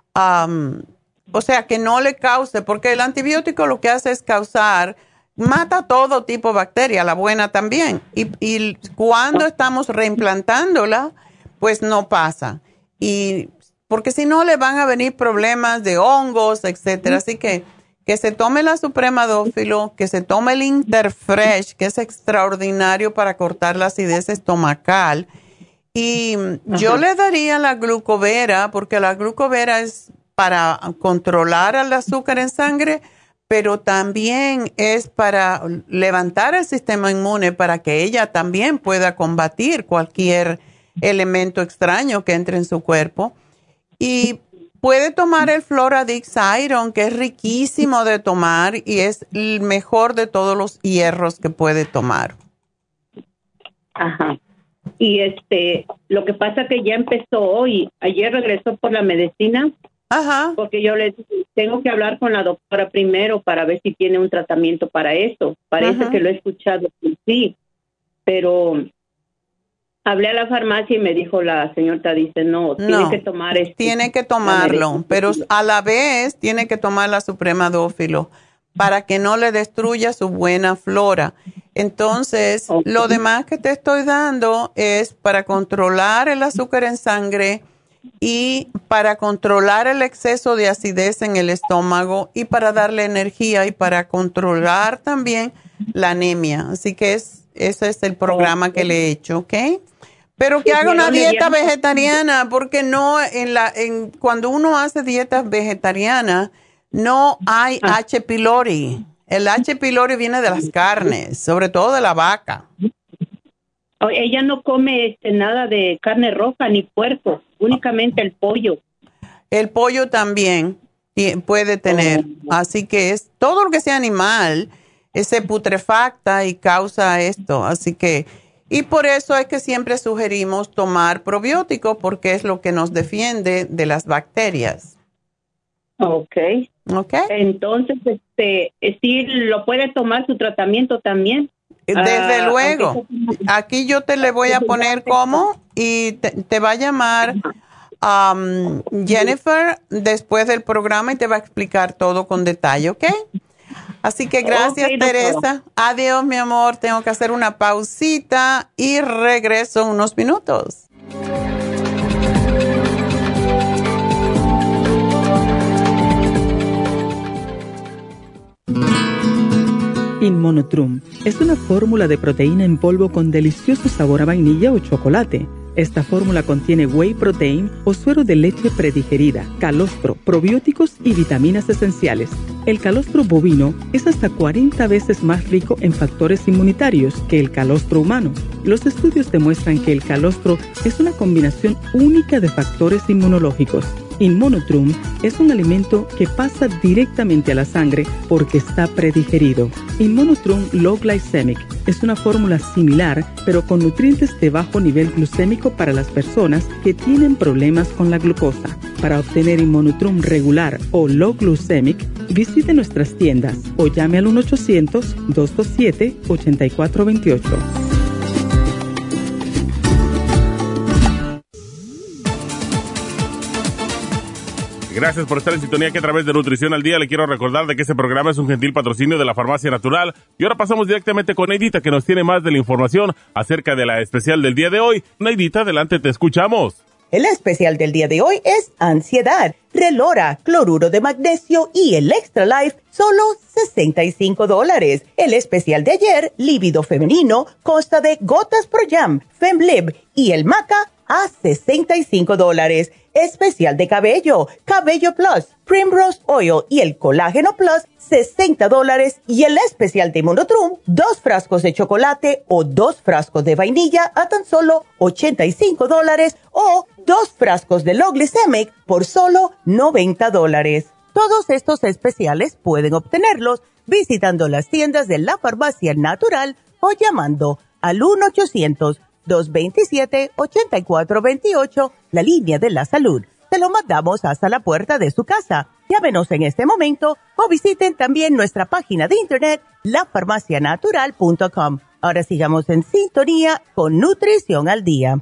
o sea, que no le cause, porque el antibiótico lo que hace es mata todo tipo de bacteria, la buena también. Y cuando estamos reimplantándola, pues no pasa. Y porque si no le van a venir problemas de hongos, etcétera. Así que que se tome la Supremadófilo, que se tome el Interfresh, que es extraordinario para cortar la acidez estomacal. Y yo le daría la glucovera, porque la glucovera es para controlar el azúcar en sangre, pero también es para levantar el sistema inmune para que ella también pueda combatir cualquier elemento extraño que entre en su cuerpo. Y puede tomar el Floradix Iron, que es riquísimo de tomar y es el mejor de todos los hierros que puede tomar. Ajá. Y lo que pasa que ya empezó hoy. Ayer regresó por la medicina. Ajá. Porque yo le tengo que hablar con la doctora primero para ver si tiene un tratamiento para eso. Parece que lo he escuchado, sí, pero hablé a la farmacia y me dijo la señorita, dice, tiene que tomar tiene que tomarlo, pero a la vez tiene que tomar la Supremadófilo para que no le destruya su buena flora. Entonces, lo demás que te estoy dando es para controlar el azúcar en sangre y para controlar el exceso de acidez en el estómago y para darle energía y para controlar también la anemia. Así que ese es el programa que le he hecho, ¿ok? Pero que haga una dieta vegetariana, porque cuando uno hace dietas vegetarianas no hay H. pylori. El H. pylori viene de las carnes, sobre todo de la vaca. Ella no come nada de carne roja ni puerco, únicamente el pollo. El pollo también puede tener. Así que es todo lo que sea animal se putrefacta y causa esto. Así que, y por eso es que siempre sugerimos tomar probióticos, porque es lo que nos defiende de las bacterias. Ok. Entonces, sí lo puede tomar su tratamiento también. Desde luego. Aquí yo te le voy a poner cómo y te va a llamar Jennifer después del programa y te va a explicar todo con detalle, ¿ok? Así que gracias, Teresa. Adiós, mi amor. Tengo que hacer una pausita y regreso en unos minutos. Inmunotrum es una fórmula de proteína en polvo con delicioso sabor a vainilla o chocolate. Esta fórmula contiene whey protein o suero de leche predigerida, calostro, probióticos y vitaminas esenciales. El calostro bovino es hasta 40 veces más rico en factores inmunitarios que el calostro humano. Los estudios demuestran que el calostro es una combinación única de factores inmunológicos. Inmunotrum es un alimento que pasa directamente a la sangre porque está predigerido. Inmunotrum Low Glycemic es una fórmula similar, pero con nutrientes de bajo nivel glucémico para las personas que tienen problemas con la glucosa. Para obtener Inmunotrum regular o Low Glycemic, visite nuestras tiendas o llame al 1-800-227-8428. Gracias por estar en sintonía, que a través de Nutrición al Día le quiero recordar de que este programa es un gentil patrocinio de la Farmacia Natural. Y ahora pasamos directamente con Neidita, que nos tiene más de la información acerca de la especial del día de hoy. Neidita, adelante, te escuchamos. El especial del día de hoy es ansiedad, Relora, cloruro de magnesio y el Extra Life, solo $65. El especial de ayer, líbido femenino, consta de gotas Pro Jam, Femlib y el Maca a $65. Especial de cabello, Cabello Plus, Primrose Oil y el Colágeno Plus, $60. Y el especial de Inmunotrum, 2 frascos de chocolate o 2 frascos de vainilla a tan solo $85 o 2 frascos de Low Glycemic por solo $90. Todos estos especiales pueden obtenerlos visitando las tiendas de la Farmacia Natural o llamando al 1-800-227-8428, la línea de la salud. Se lo mandamos hasta la puerta de su casa. Llámenos en este momento o visiten también nuestra página de internet, lafarmacianatural.com. Ahora sigamos en sintonía con Nutrición al Día.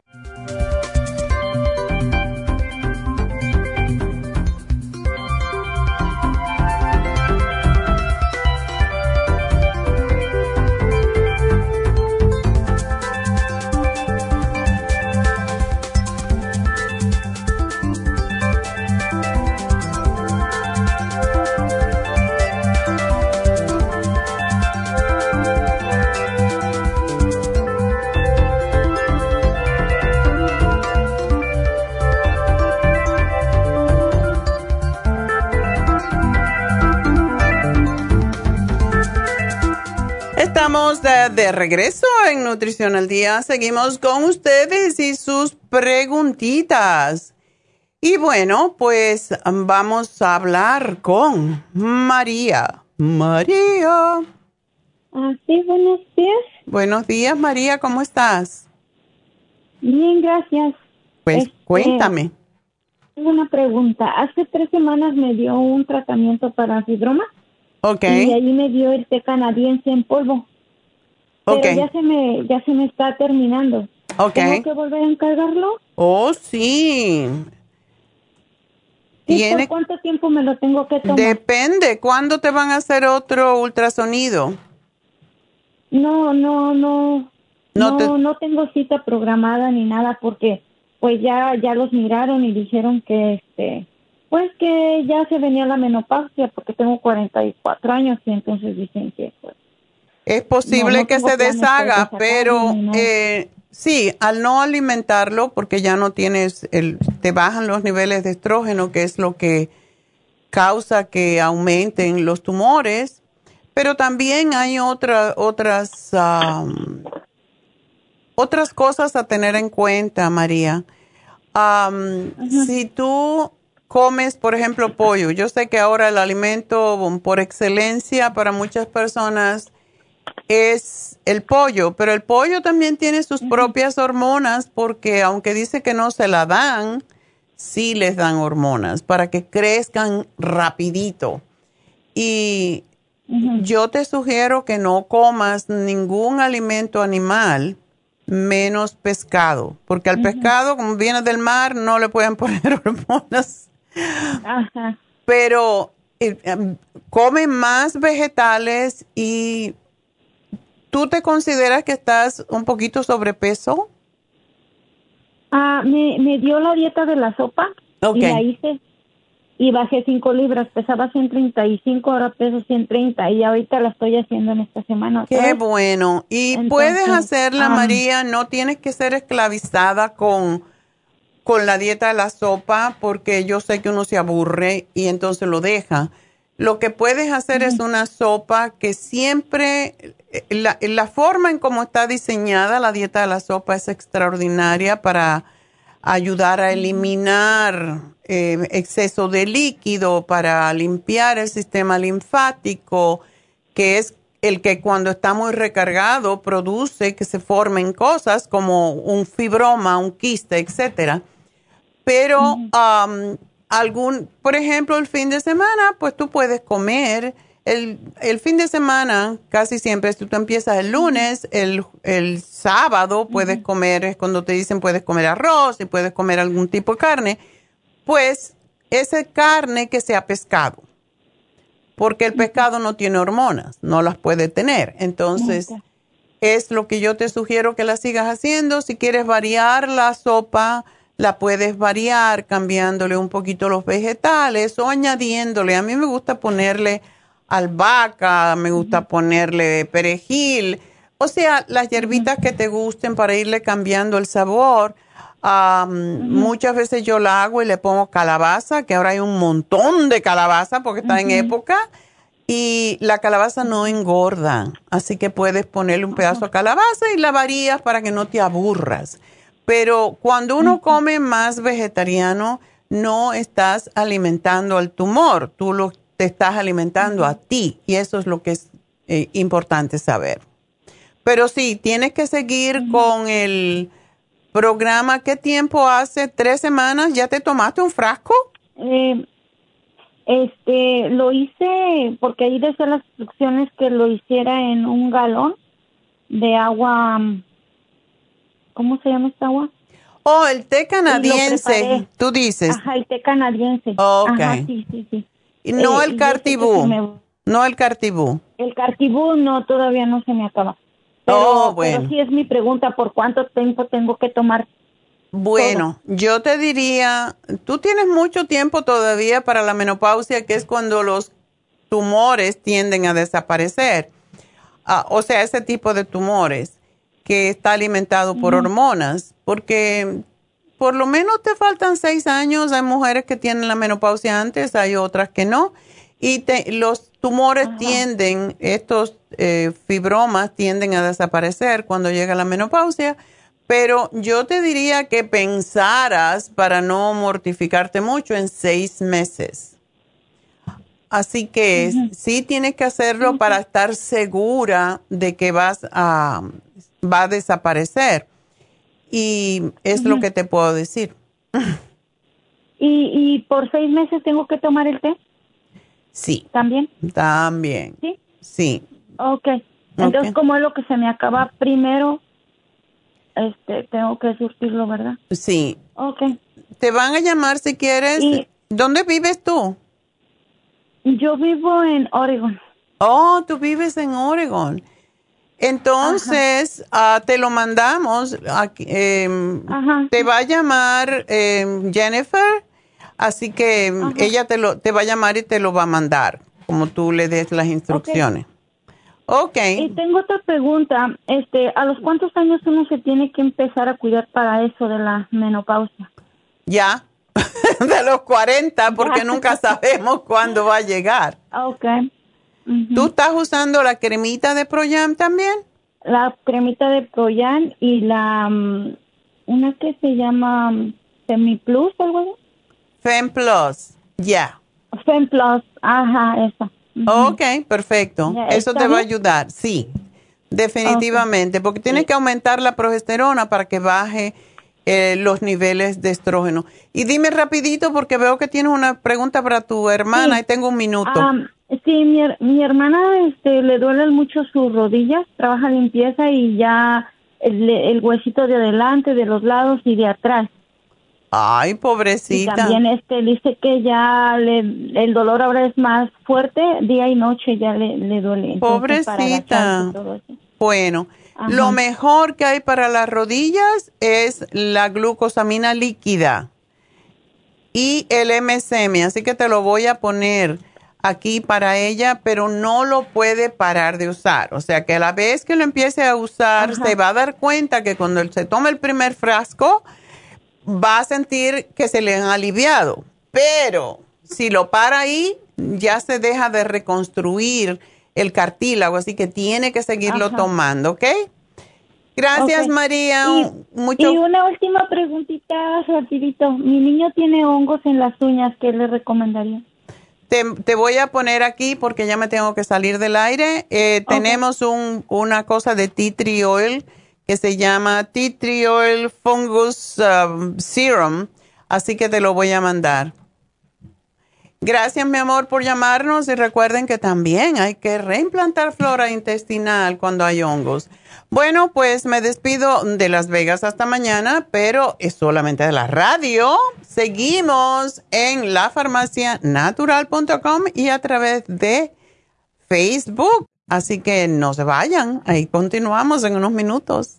Estamos de regreso en Nutrición al Día. Seguimos con ustedes y sus preguntitas. Y bueno, pues vamos a hablar con María. María. Sí, buenos días. Buenos días, María, ¿cómo estás? Bien, gracias. Pues cuéntame. Tengo una pregunta. Hace 3 semanas me dio un tratamiento para fibroma. Ok. Y ahí me dio el té canadiense en polvo. Pero ya se me está terminando. Ok. ¿Tengo que volver a encargarlo? Oh, sí. ¿Por cuánto tiempo me lo tengo que tomar? Depende. ¿Cuándo te van a hacer otro ultrasonido? No tengo cita programada ni nada porque pues ya los miraron y dijeron que pues que ya se venía la menopausia porque tengo 44 años y entonces dicen que pues es posible que se deshaga, pero sí, al no alimentarlo, porque ya no tienes, te bajan los niveles de estrógeno, que es lo que causa que aumenten los tumores, pero también hay otras cosas a tener en cuenta, María. Si tú comes, por ejemplo, pollo, yo sé que ahora el alimento por excelencia para muchas personas es el pollo, pero el pollo también tiene sus propias hormonas porque aunque dice que no se la dan, sí les dan hormonas para que crezcan rapidito. Y yo te sugiero que no comas ningún alimento animal menos pescado, porque al pescado, como viene del mar, no le pueden poner hormonas. Ajá. Pero come más vegetales. Y ¿tú te consideras que estás un poquito sobrepeso? Me dio la dieta de la sopa y la hice y bajé 5 libras, pesaba 135, ahora peso 130 y ahorita la estoy haciendo en esta semana. Qué bueno. Y entonces, puedes hacerla, María, no tienes que ser esclavizada con la dieta de la sopa porque yo sé que uno se aburre y entonces lo deja. Lo que puedes hacer es una sopa que siempre, la forma en cómo está diseñada la dieta de la sopa es extraordinaria para ayudar a eliminar exceso de líquido, para limpiar el sistema linfático, que es el que cuando está muy recargado produce que se formen cosas como un fibroma, un quiste, etcétera. Pero por ejemplo, el fin de semana, pues tú puedes comer. El fin de semana, casi siempre, si tú empiezas el lunes, el sábado puedes comer, es cuando te dicen puedes comer arroz y puedes comer algún tipo de carne, pues esa carne que sea pescado, porque el pescado no tiene hormonas, no las puede tener. Entonces, es lo que yo te sugiero que la sigas haciendo. Si quieres variar la sopa, la puedes variar cambiándole un poquito los vegetales o añadiéndole. A mí me gusta ponerle albahaca, me gusta ponerle perejil, o sea, las hierbitas que te gusten para irle cambiando el sabor. Muchas veces yo la hago y le pongo calabaza, que ahora hay un montón de calabaza porque está en época, y la calabaza no engorda, así que puedes ponerle un pedazo de calabaza y la varías para que no te aburras. Pero cuando uno come más vegetariano, no estás alimentando al tumor, te estás alimentando a ti, y eso es lo que es importante saber. Pero sí, tienes que seguir con el programa. ¿Qué tiempo hace? 3 semanas, ¿ya te tomaste un frasco? Lo hice porque ahí decía las instrucciones que lo hiciera en un galón de agua. ¿Cómo se llama esta agua? Oh, el té canadiense, tú dices. Ajá, el té canadiense. Okay. Ajá, sí. No el Cartibú. No el Cartibú. El Cartibú no, todavía no se me acaba. Pero, bueno. Pero sí es mi pregunta, ¿por cuánto tiempo tengo que tomar? Bueno, yo te diría, tú tienes mucho tiempo todavía para la menopausia, que es cuando los tumores tienden a desaparecer. O sea, ese tipo de tumores que está alimentado por hormonas, porque por lo menos te faltan 6 años. Hay mujeres que tienen la menopausia antes, hay otras que no. Y los tumores estos fibromas tienden a desaparecer cuando llega la menopausia, pero yo te diría que pensaras, para no mortificarte mucho, en 6 meses. Así que sí tienes que hacerlo para estar segura de que va a desaparecer. Y es lo que te puedo decir. ¿Y por 6 meses tengo que tomar el té? Sí. ¿También? También. ¿Sí? Sí. Ok. Entonces, como es lo que se me acaba primero, tengo que surtirlo, ¿verdad? Sí. Ok. Te van a llamar si quieres. ¿Dónde vives tú? Yo vivo en Oregon. Oh, tú vives en Oregon. Entonces, te lo mandamos. Te va a llamar Jennifer, así que ella te va a llamar y te lo va a mandar, como tú le des las instrucciones. Okay. Y tengo otra pregunta. ¿A los cuántos años uno se tiene que empezar a cuidar para eso de la menopausia? Ya, de los 40, porque nunca sabemos cuándo va a llegar. Okay. ¿Tú estás usando la cremita de Proyam también? La cremita de Proyam y una que se llama Femiplus o algo así. Femplus, ya. Femplus, esa. Ok, perfecto. Eso te va a ayudar, sí, definitivamente, porque tienes que aumentar la progesterona para que baje los niveles de estrógeno. Y dime rapidito, porque veo que tienes una pregunta para tu hermana y tengo un minuto. Sí, mi hermana le duelen mucho sus rodillas, trabaja limpieza y ya el huesito de adelante, de los lados y de atrás. Ay, pobrecita. Y también dice que ya el dolor ahora es más fuerte, día y noche ya le duele. Entonces, pobrecita. Bueno, lo mejor que hay para las rodillas es la glucosamina líquida y el MSM, así que te lo voy a poner aquí para ella, pero no lo puede parar de usar. O sea que a la vez que lo empiece a usar, se va a dar cuenta que cuando se toma el primer frasco, va a sentir que se le han aliviado. Pero si lo para ahí, ya se deja de reconstruir el cartílago, así que tiene que seguirlo tomando, ¿ok? Gracias, María. Y una última preguntita, rapidito. Mi niño tiene hongos en las uñas, ¿qué le recomendaría? Te voy a poner aquí porque ya me tengo que salir del aire. Tenemos una cosa de tea tree oil que se llama Tea Tree Oil Fungus Serum, así que te lo voy a mandar. Gracias, mi amor, por llamarnos y recuerden que también hay que reimplantar flora intestinal cuando hay hongos. Bueno, pues me despido de Las Vegas hasta mañana, pero es solamente de la radio. Seguimos en lafarmacianatural.com y a través de Facebook. Así que no se vayan, ahí continuamos en unos minutos.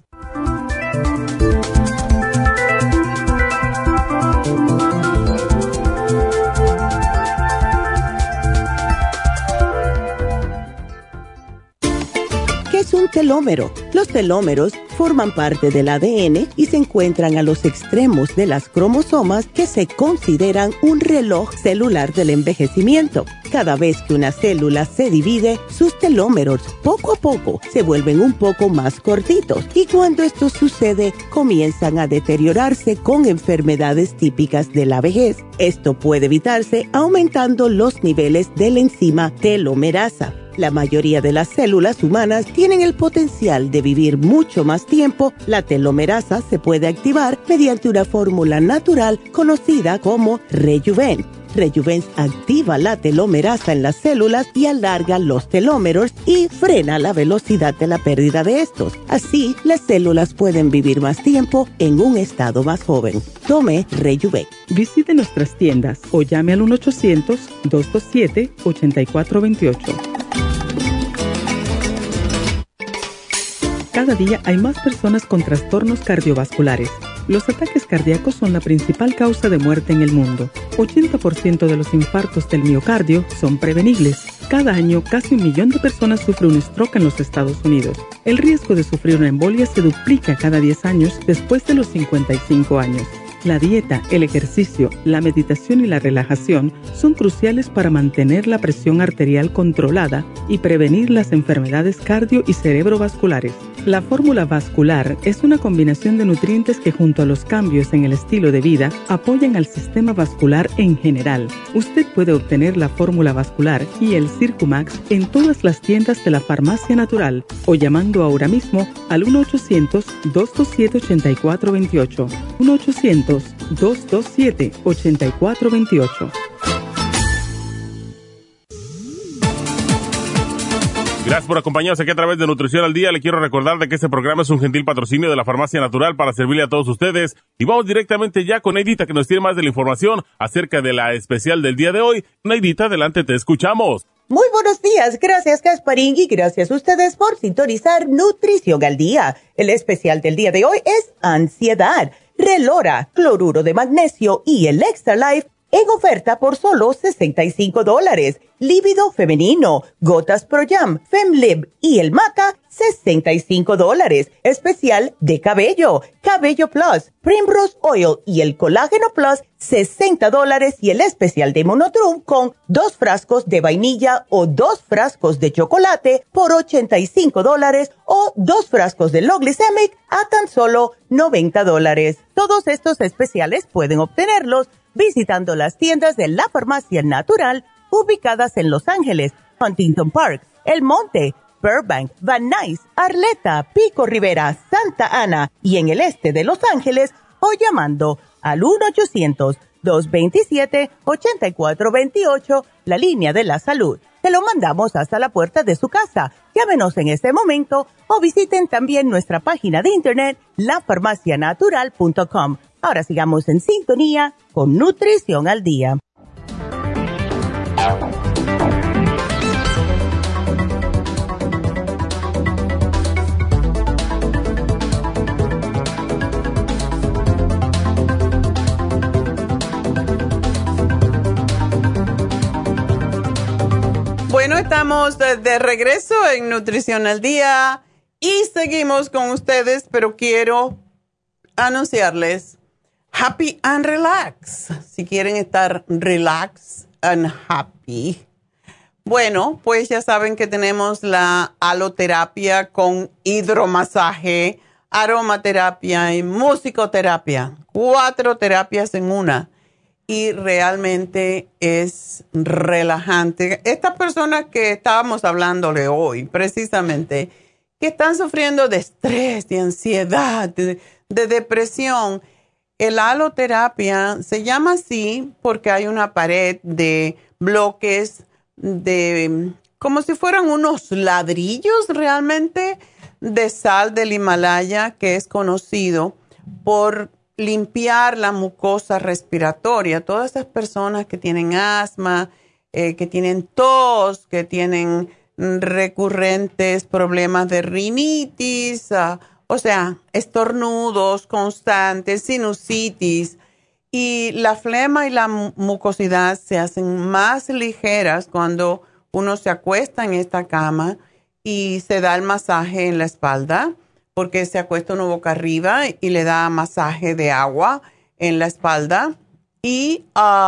¿Qué es un telómero? Los telómeros forman parte del ADN y se encuentran a los extremos de las cromosomas que se consideran un reloj celular del envejecimiento. Cada vez que una célula se divide, sus telómeros poco a poco se vuelven un poco más cortitos y cuando esto sucede, comienzan a deteriorarse con enfermedades típicas de la vejez. Esto puede evitarse aumentando los niveles de la enzima telomerasa. La mayoría de las células humanas tienen el potencial de vivir mucho más tiempo. La telomerasa se puede activar mediante una fórmula natural conocida como Rejuven. Rejuven activa la telomerasa en las células y alarga los telómeros y frena la velocidad de la pérdida de estos. Así, las células pueden vivir más tiempo en un estado más joven. Tome Rejuven. Visite nuestras tiendas o llame al 1-800-227-8428. Cada día hay más personas con trastornos cardiovasculares. Los ataques cardíacos son la principal causa de muerte en el mundo. 80% de los infartos del miocardio son prevenibles. Cada año, casi 1 millón de personas sufren un stroke en los Estados Unidos. El riesgo de sufrir una embolia se duplica cada 10 años después de los 55 años. La dieta, el ejercicio, la meditación y la relajación son cruciales para mantener la presión arterial controlada y prevenir las enfermedades cardio- y cerebrovasculares. La fórmula vascular es una combinación de nutrientes que, junto a los cambios en el estilo de vida, apoyan al sistema vascular en general. Usted puede obtener la fórmula vascular y el Circumax en todas las tiendas de la Farmacia Natural o llamando ahora mismo al 1-800-227-8428. 1-800-227-8428. Gracias por acompañarnos aquí a través de Nutrición al Día. Le quiero recordar de que este programa es un gentil patrocinio de la Farmacia Natural para servirle a todos ustedes. Y vamos directamente ya con Neidita, que nos tiene más de la información acerca de la especial del día de hoy. Neidita, adelante, te escuchamos. Muy buenos días, gracias Gasparín y gracias a ustedes por sintonizar Nutrición al Día. El especial del día de hoy es ansiedad, Relora, cloruro de magnesio y el Extra Life en oferta por solo $65. Líbido femenino, gotas Pro Jam, Femlib y el Maca, $65. Especial de cabello, Cabello Plus, Primrose Oil y el Colágeno Plus, $60. Y el especial de Monotrum con 2 frascos de vainilla o 2 frascos de chocolate por $85 o 2 frascos de Low Glycemic a tan solo $90. Todos estos especiales pueden obtenerlos visitando las tiendas de la Farmacia Natural ubicadas en Los Ángeles, Huntington Park, El Monte, Burbank, Van Nuys, Arleta, Pico Rivera, Santa Ana y en el este de Los Ángeles o llamando al 1-800-227-8428, la línea de la salud. Se lo mandamos hasta la puerta de su casa. Llámenos en este momento o visiten también nuestra página de internet lafarmacianatural.com. Ahora sigamos en sintonía con Nutrición al Día. Bueno, estamos de regreso en Nutrición al Día y seguimos con ustedes, pero quiero anunciarles Happy and Relax. Si quieren estar relax and happy. Bueno, pues ya saben que tenemos la aloterapia con hidromasaje, aromaterapia y musicoterapia. 4 terapias en una. Y realmente es relajante. Estas personas que estábamos hablándole hoy, precisamente, que están sufriendo de estrés, de ansiedad, de depresión, el aloterapia se llama así porque hay una pared de bloques de como si fueran unos ladrillos realmente de sal del Himalaya, que es conocido por limpiar la mucosa respiratoria. Todas esas personas que tienen asma, que tienen tos, que tienen recurrentes problemas de rinitis, o sea, estornudos constantes, sinusitis, y la flema y la mucosidad se hacen más ligeras cuando uno se acuesta en esta cama y se da el masaje en la espalda, porque se acuesta uno boca arriba y le da masaje de agua en la espalda. Y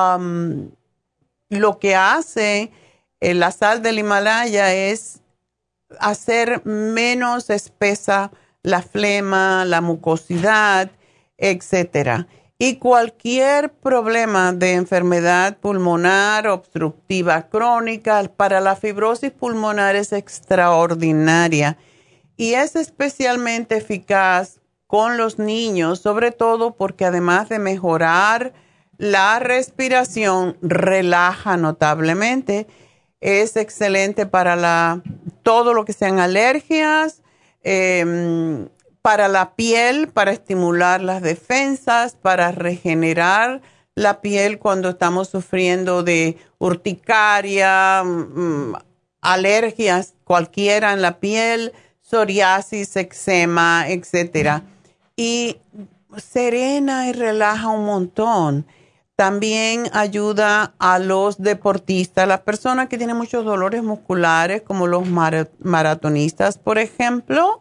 lo que hace la sal del Himalaya es hacer menos espesa la flema, la mucosidad, etcétera. Y cualquier problema de enfermedad pulmonar obstructiva crónica, para la fibrosis pulmonar es extraordinaria y es especialmente eficaz con los niños, sobre todo porque además de mejorar la respiración, relaja notablemente. Es excelente para todo lo que sean alergias, para la piel, para estimular las defensas, para regenerar la piel cuando estamos sufriendo de urticaria, alergias cualquiera en la piel, psoriasis, eczema, etcétera. Y serena y relaja un montón. También ayuda a los deportistas, las personas que tienen muchos dolores musculares, como los maratonistas, por ejemplo,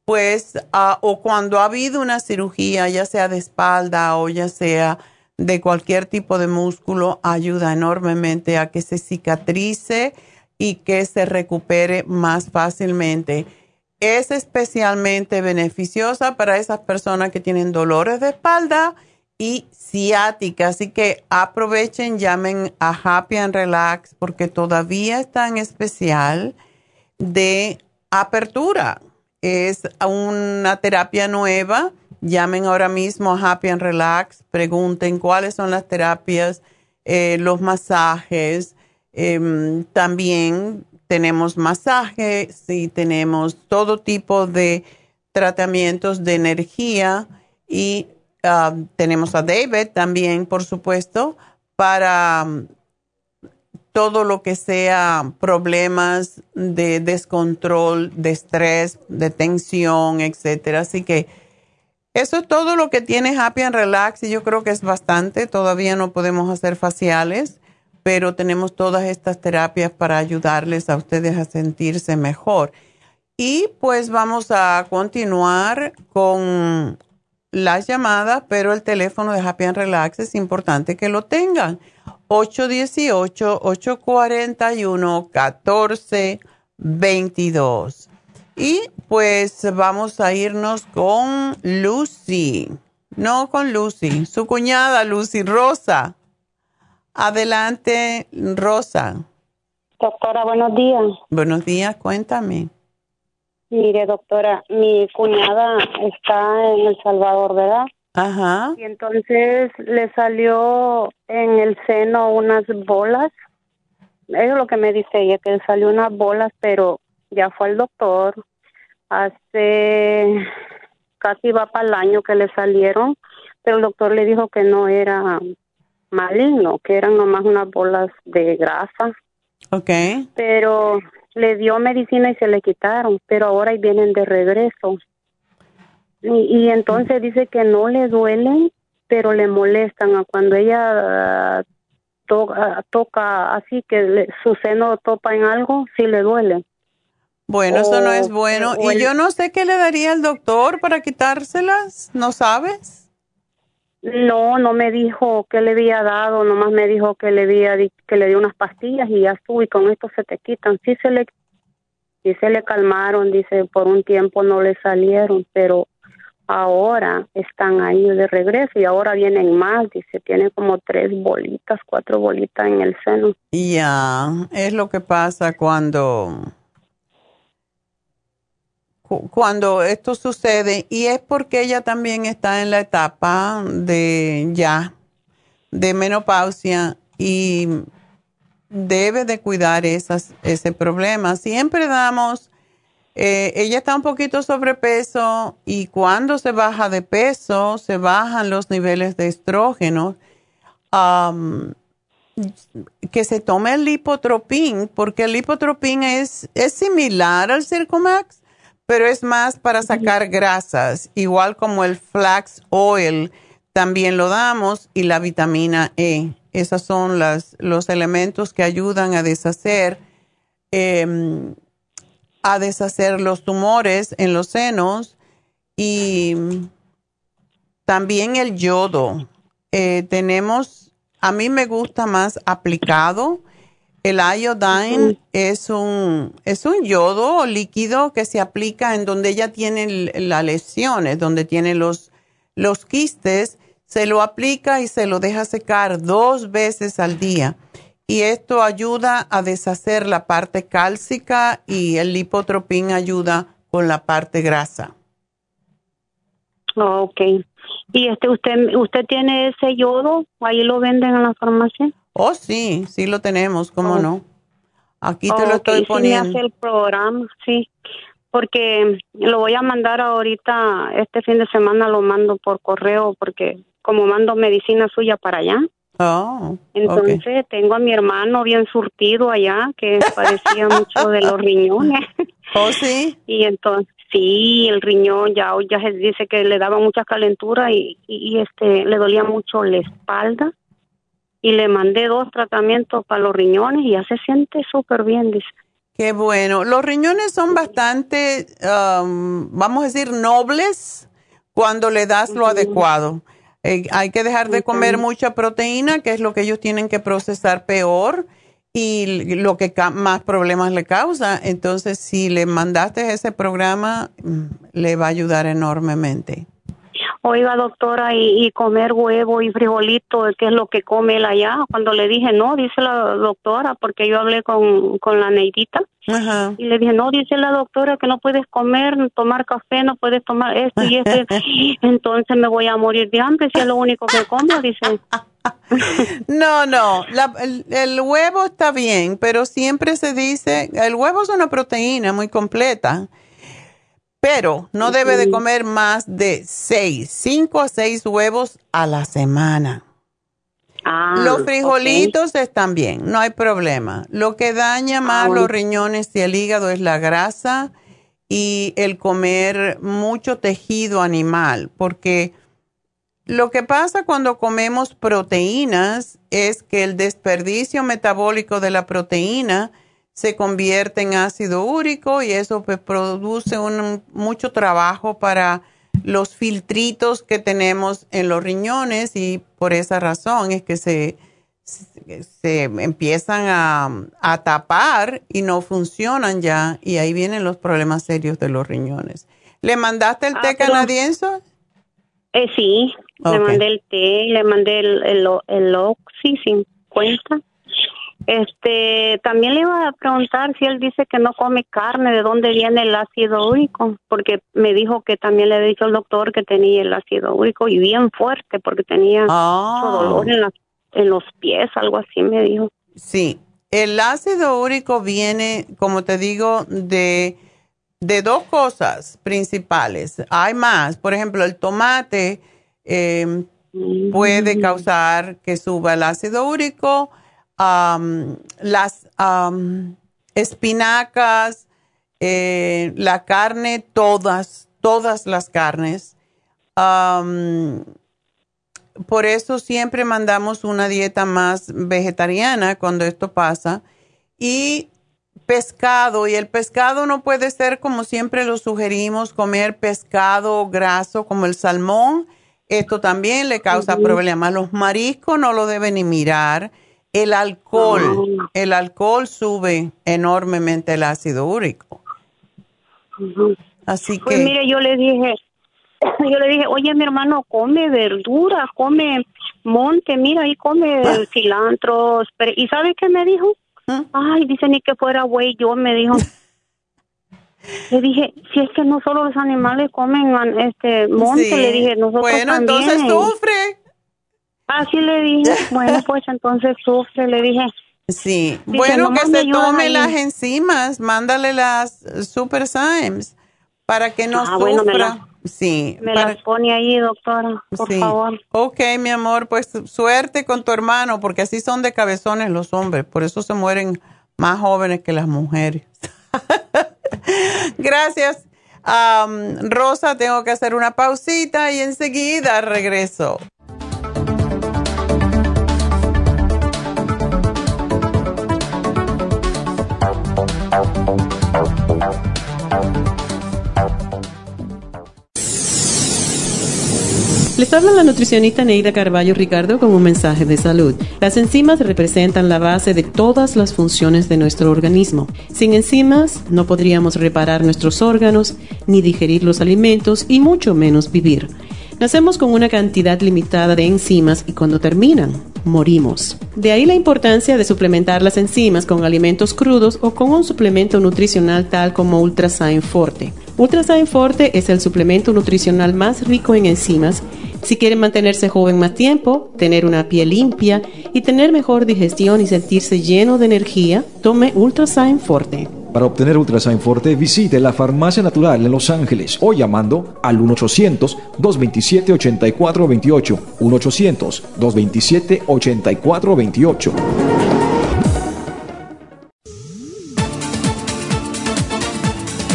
pues, o cuando ha habido una cirugía, ya sea de espalda o ya sea de cualquier tipo de músculo, ayuda enormemente a que se cicatrice y que se recupere más fácilmente. Es especialmente beneficiosa para esas personas que tienen dolores de espalda y ciática. Así que aprovechen, llamen a Happy and Relax porque todavía está en especial de apertura. Es una terapia nueva. Llamen ahora mismo a Happy and Relax. Pregunten cuáles son las terapias, los masajes. También tenemos masajes y tenemos todo tipo de tratamientos de energía y tenemos a David también, por supuesto, para todo lo que sea problemas de descontrol, de estrés, de tensión, etcétera. Así que eso es todo lo que tiene Happy and Relax y yo creo que es bastante. Todavía no podemos hacer faciales, pero tenemos todas estas terapias para ayudarles a ustedes a sentirse mejor. Y pues vamos a continuar con las llamadas, pero el teléfono de Happy and Relax es importante que lo tengan. 818-841-1422. Y pues vamos a irnos con Lucy. No con Lucy, su cuñada Lucy, Rosa. Adelante, Rosa. Doctora, buenos días. Buenos días, cuéntame. Mire, doctora, mi cuñada está en El Salvador, ¿verdad? Ajá. Y entonces le salió en el seno unas bolas. Eso es lo que me dice ella, que le salió unas bolas, pero ya fue al doctor. Hace casi va para el año que le salieron, pero el doctor le dijo que no era maligno, que eran nomás unas bolas de grasa. Okay. Pero le dio medicina y se le quitaron, pero ahora vienen de regreso. Y entonces dice que no le duelen, pero le molestan. Cuando ella toca así, que su seno topa en algo, sí le duele. Bueno, eso no es bueno. Y yo no sé qué le daría el doctor para quitárselas, ¿no sabes? No me dijo qué le había dado, nomás me dijo que le dio unas pastillas y ya estuvo, y con esto se te quitan. Sí se le calmaron, dice, por un tiempo no le salieron, pero ahora están ahí de regreso y ahora vienen más, dice, tiene como 4 bolitas en el seno. Ya, es lo que pasa cuando esto sucede, y es porque ella también está en la etapa de menopausia y debe de cuidar ese problema. Siempre damos, ella está un poquito sobrepeso y cuando se baja de peso se bajan los niveles de estrógeno. Que se tome el Lipotropin, porque el Lipotropin es similar al Circumax, pero es más para sacar grasas, igual como el Flax Oil también lo damos, y la vitamina E. Esos son los elementos que ayudan a deshacer los tumores en los senos, y también el yodo. A mí me gusta más aplicado. El iodine es un yodo líquido que se aplica en donde ella tiene las lesiones, donde tiene los quistes. Se lo aplica y se lo deja secar 2 veces al día. Y esto ayuda a deshacer la parte cálcica, y el Lipotropin ayuda con la parte grasa. Oh, ok. ¿Y usted tiene ese yodo? ¿Ahí lo venden en la farmacia? Oh, sí lo tenemos, ¿cómo no? Aquí te lo estoy poniendo. Sí, me hace el programa, sí. Porque lo voy a mandar ahorita, este fin de semana lo mando por correo, porque como mando medicina suya para allá. Oh, entonces okay. Tengo a mi hermano bien surtido allá, que padecía mucho de los riñones. Oh, sí. Y entonces, sí, el riñón ya se dice que le daba mucha calentura y le dolía mucho la espalda. Y le mandé 2 tratamientos para los riñones y ya se siente súper bien, dice. Qué bueno. Los riñones son bastante, vamos a decir, nobles cuando le das lo adecuado. Hay que dejar de comer mucha proteína, que es lo que ellos tienen que procesar peor y lo que más problemas le causa. Entonces, si le mandaste ese programa, le va a ayudar enormemente. Oiga, doctora, y comer huevo y frijolito, ¿qué es lo que come él allá? Cuando le dije, no, dice la doctora, porque yo hablé con la Neidita, y le dije, no, dice la doctora que no puedes tomar café, no puedes tomar esto y esto. Entonces me voy a morir de hambre si es lo único que como, dice. No, el huevo está bien, pero siempre se dice, el huevo es una proteína muy completa. Pero no debe de comer más de 5 a 6 huevos a la semana. Los frijolitos están bien, no hay problema. Lo que daña más los riñones y el hígado es la grasa y el comer mucho tejido animal. Porque lo que pasa cuando comemos proteínas es que el desperdicio metabólico de la proteína se convierte en ácido úrico y eso pues produce mucho trabajo para los filtritos que tenemos en los riñones y por esa razón es que se empiezan a tapar y no funcionan ya y ahí vienen los problemas serios de los riñones. ¿Le mandaste el té canadiense? Sí, le mandé el té, le mandé el Oxy 50. También le iba a preguntar si él dice que no come carne, ¿de dónde viene el ácido úrico? Porque me dijo que también le había dicho al doctor que tenía el ácido úrico y bien fuerte porque tenía mucho dolor en los pies, algo así me dijo. Sí, el ácido úrico viene, como te digo, de 2 cosas principales. Hay más, por ejemplo, el tomate puede causar que suba el ácido úrico. Las espinacas, la carne, todas las carnes. Por eso siempre mandamos una dieta más vegetariana cuando esto pasa. Y pescado, y el pescado no puede ser como siempre lo sugerimos, comer pescado graso como el salmón. Esto también le causa problemas. Los mariscos no lo deben ni mirar. El alcohol sube enormemente el ácido úrico. Así que... Pues mire, yo le dije, oye, mi hermano, come verdura, come monte, mira, ahí come cilantro. ¿Y sabe qué me dijo? Ay, dice, ni que fuera güey, yo me dijo. Le dije, si es que no solo los animales comen monte, sí. Le dije, nosotros bueno, también. Entonces sufre. Así le dije, bueno, pues entonces sufre, le dije. Sí, dice, bueno, que se tome las enzimas, mándale las Super Symes para que no sufra. Bueno, me las pone ahí, doctora, por favor. Ok, mi amor, pues suerte con tu hermano, porque así son de cabezones los hombres, por eso se mueren más jóvenes que las mujeres. Gracias. Rosa, tengo que hacer una pausita y enseguida regreso. Les habla la nutricionista Neida Carballo Ricardo con un mensaje de salud. Las enzimas representan la base de todas las funciones de nuestro organismo. Sin enzimas no podríamos reparar nuestros órganos, ni digerir los alimentos y mucho menos vivir. Nacemos con una cantidad limitada de enzimas y cuando terminan, morimos. De ahí la importancia de suplementar las enzimas con alimentos crudos o con un suplemento nutricional tal como Ultrasign Forte. Ultrasign Forte es el suplemento nutricional más rico en enzimas. Si quieren mantenerse joven más tiempo, tener una piel limpia y tener mejor digestión y sentirse lleno de energía, tome Ultrasign Forte. Para obtener Ultrasign Forte, visite la Farmacia Natural en Los Ángeles o llamando al 1-800-227-8428. 1-800-227-8428.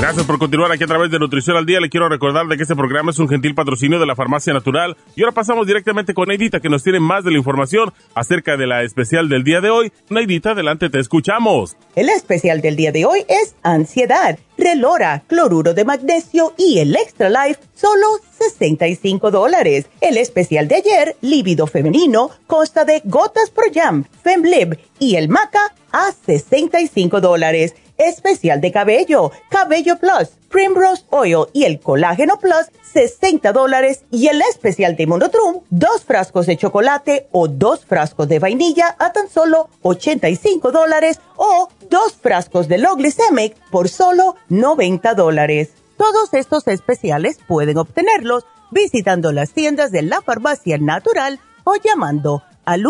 Gracias por continuar aquí a través de Nutrición al Día. Le quiero recordar de que este programa es un gentil patrocinio de la Farmacia Natural. Y ahora pasamos directamente con Neidita, que nos tiene más de la información acerca de la especial del día de hoy. Neidita, adelante, te escuchamos. El especial del día de hoy es ansiedad, Relora, cloruro de magnesio y el Extra Life, solo $65. El especial de ayer, líbido femenino, consta de gotas Pro Jam, Femlib y el Maca a $65. Especial de cabello, Cabello Plus, Primrose Oil y el Colágeno Plus, $60. Y el especial de Monotrum, 2 frascos de chocolate o 2 frascos de vainilla a tan solo $85 o 2 frascos de Low Glycemic por solo $90. Todos estos especiales pueden obtenerlos visitando las tiendas de la Farmacia Natural o llamando al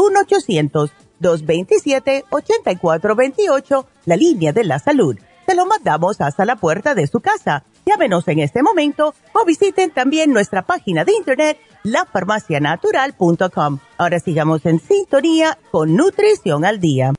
1-800-227-8428, la línea de la salud. Se lo mandamos hasta la puerta de su casa. Llámenos en este momento o visiten también nuestra página de internet, lafarmacianatural.com. Ahora sigamos en sintonía con Nutrición al Día.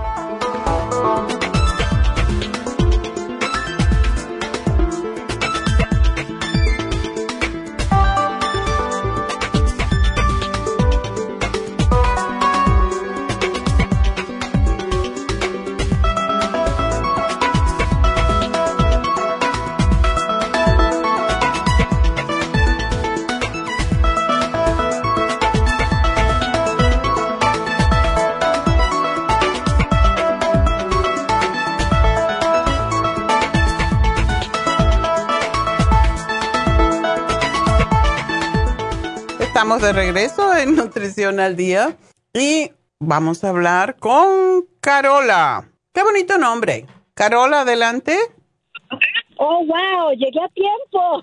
Estamos de regreso en Nutrición al Día y vamos a hablar con Carola. Qué bonito nombre. Carola, adelante. Oh, wow, llegué a tiempo.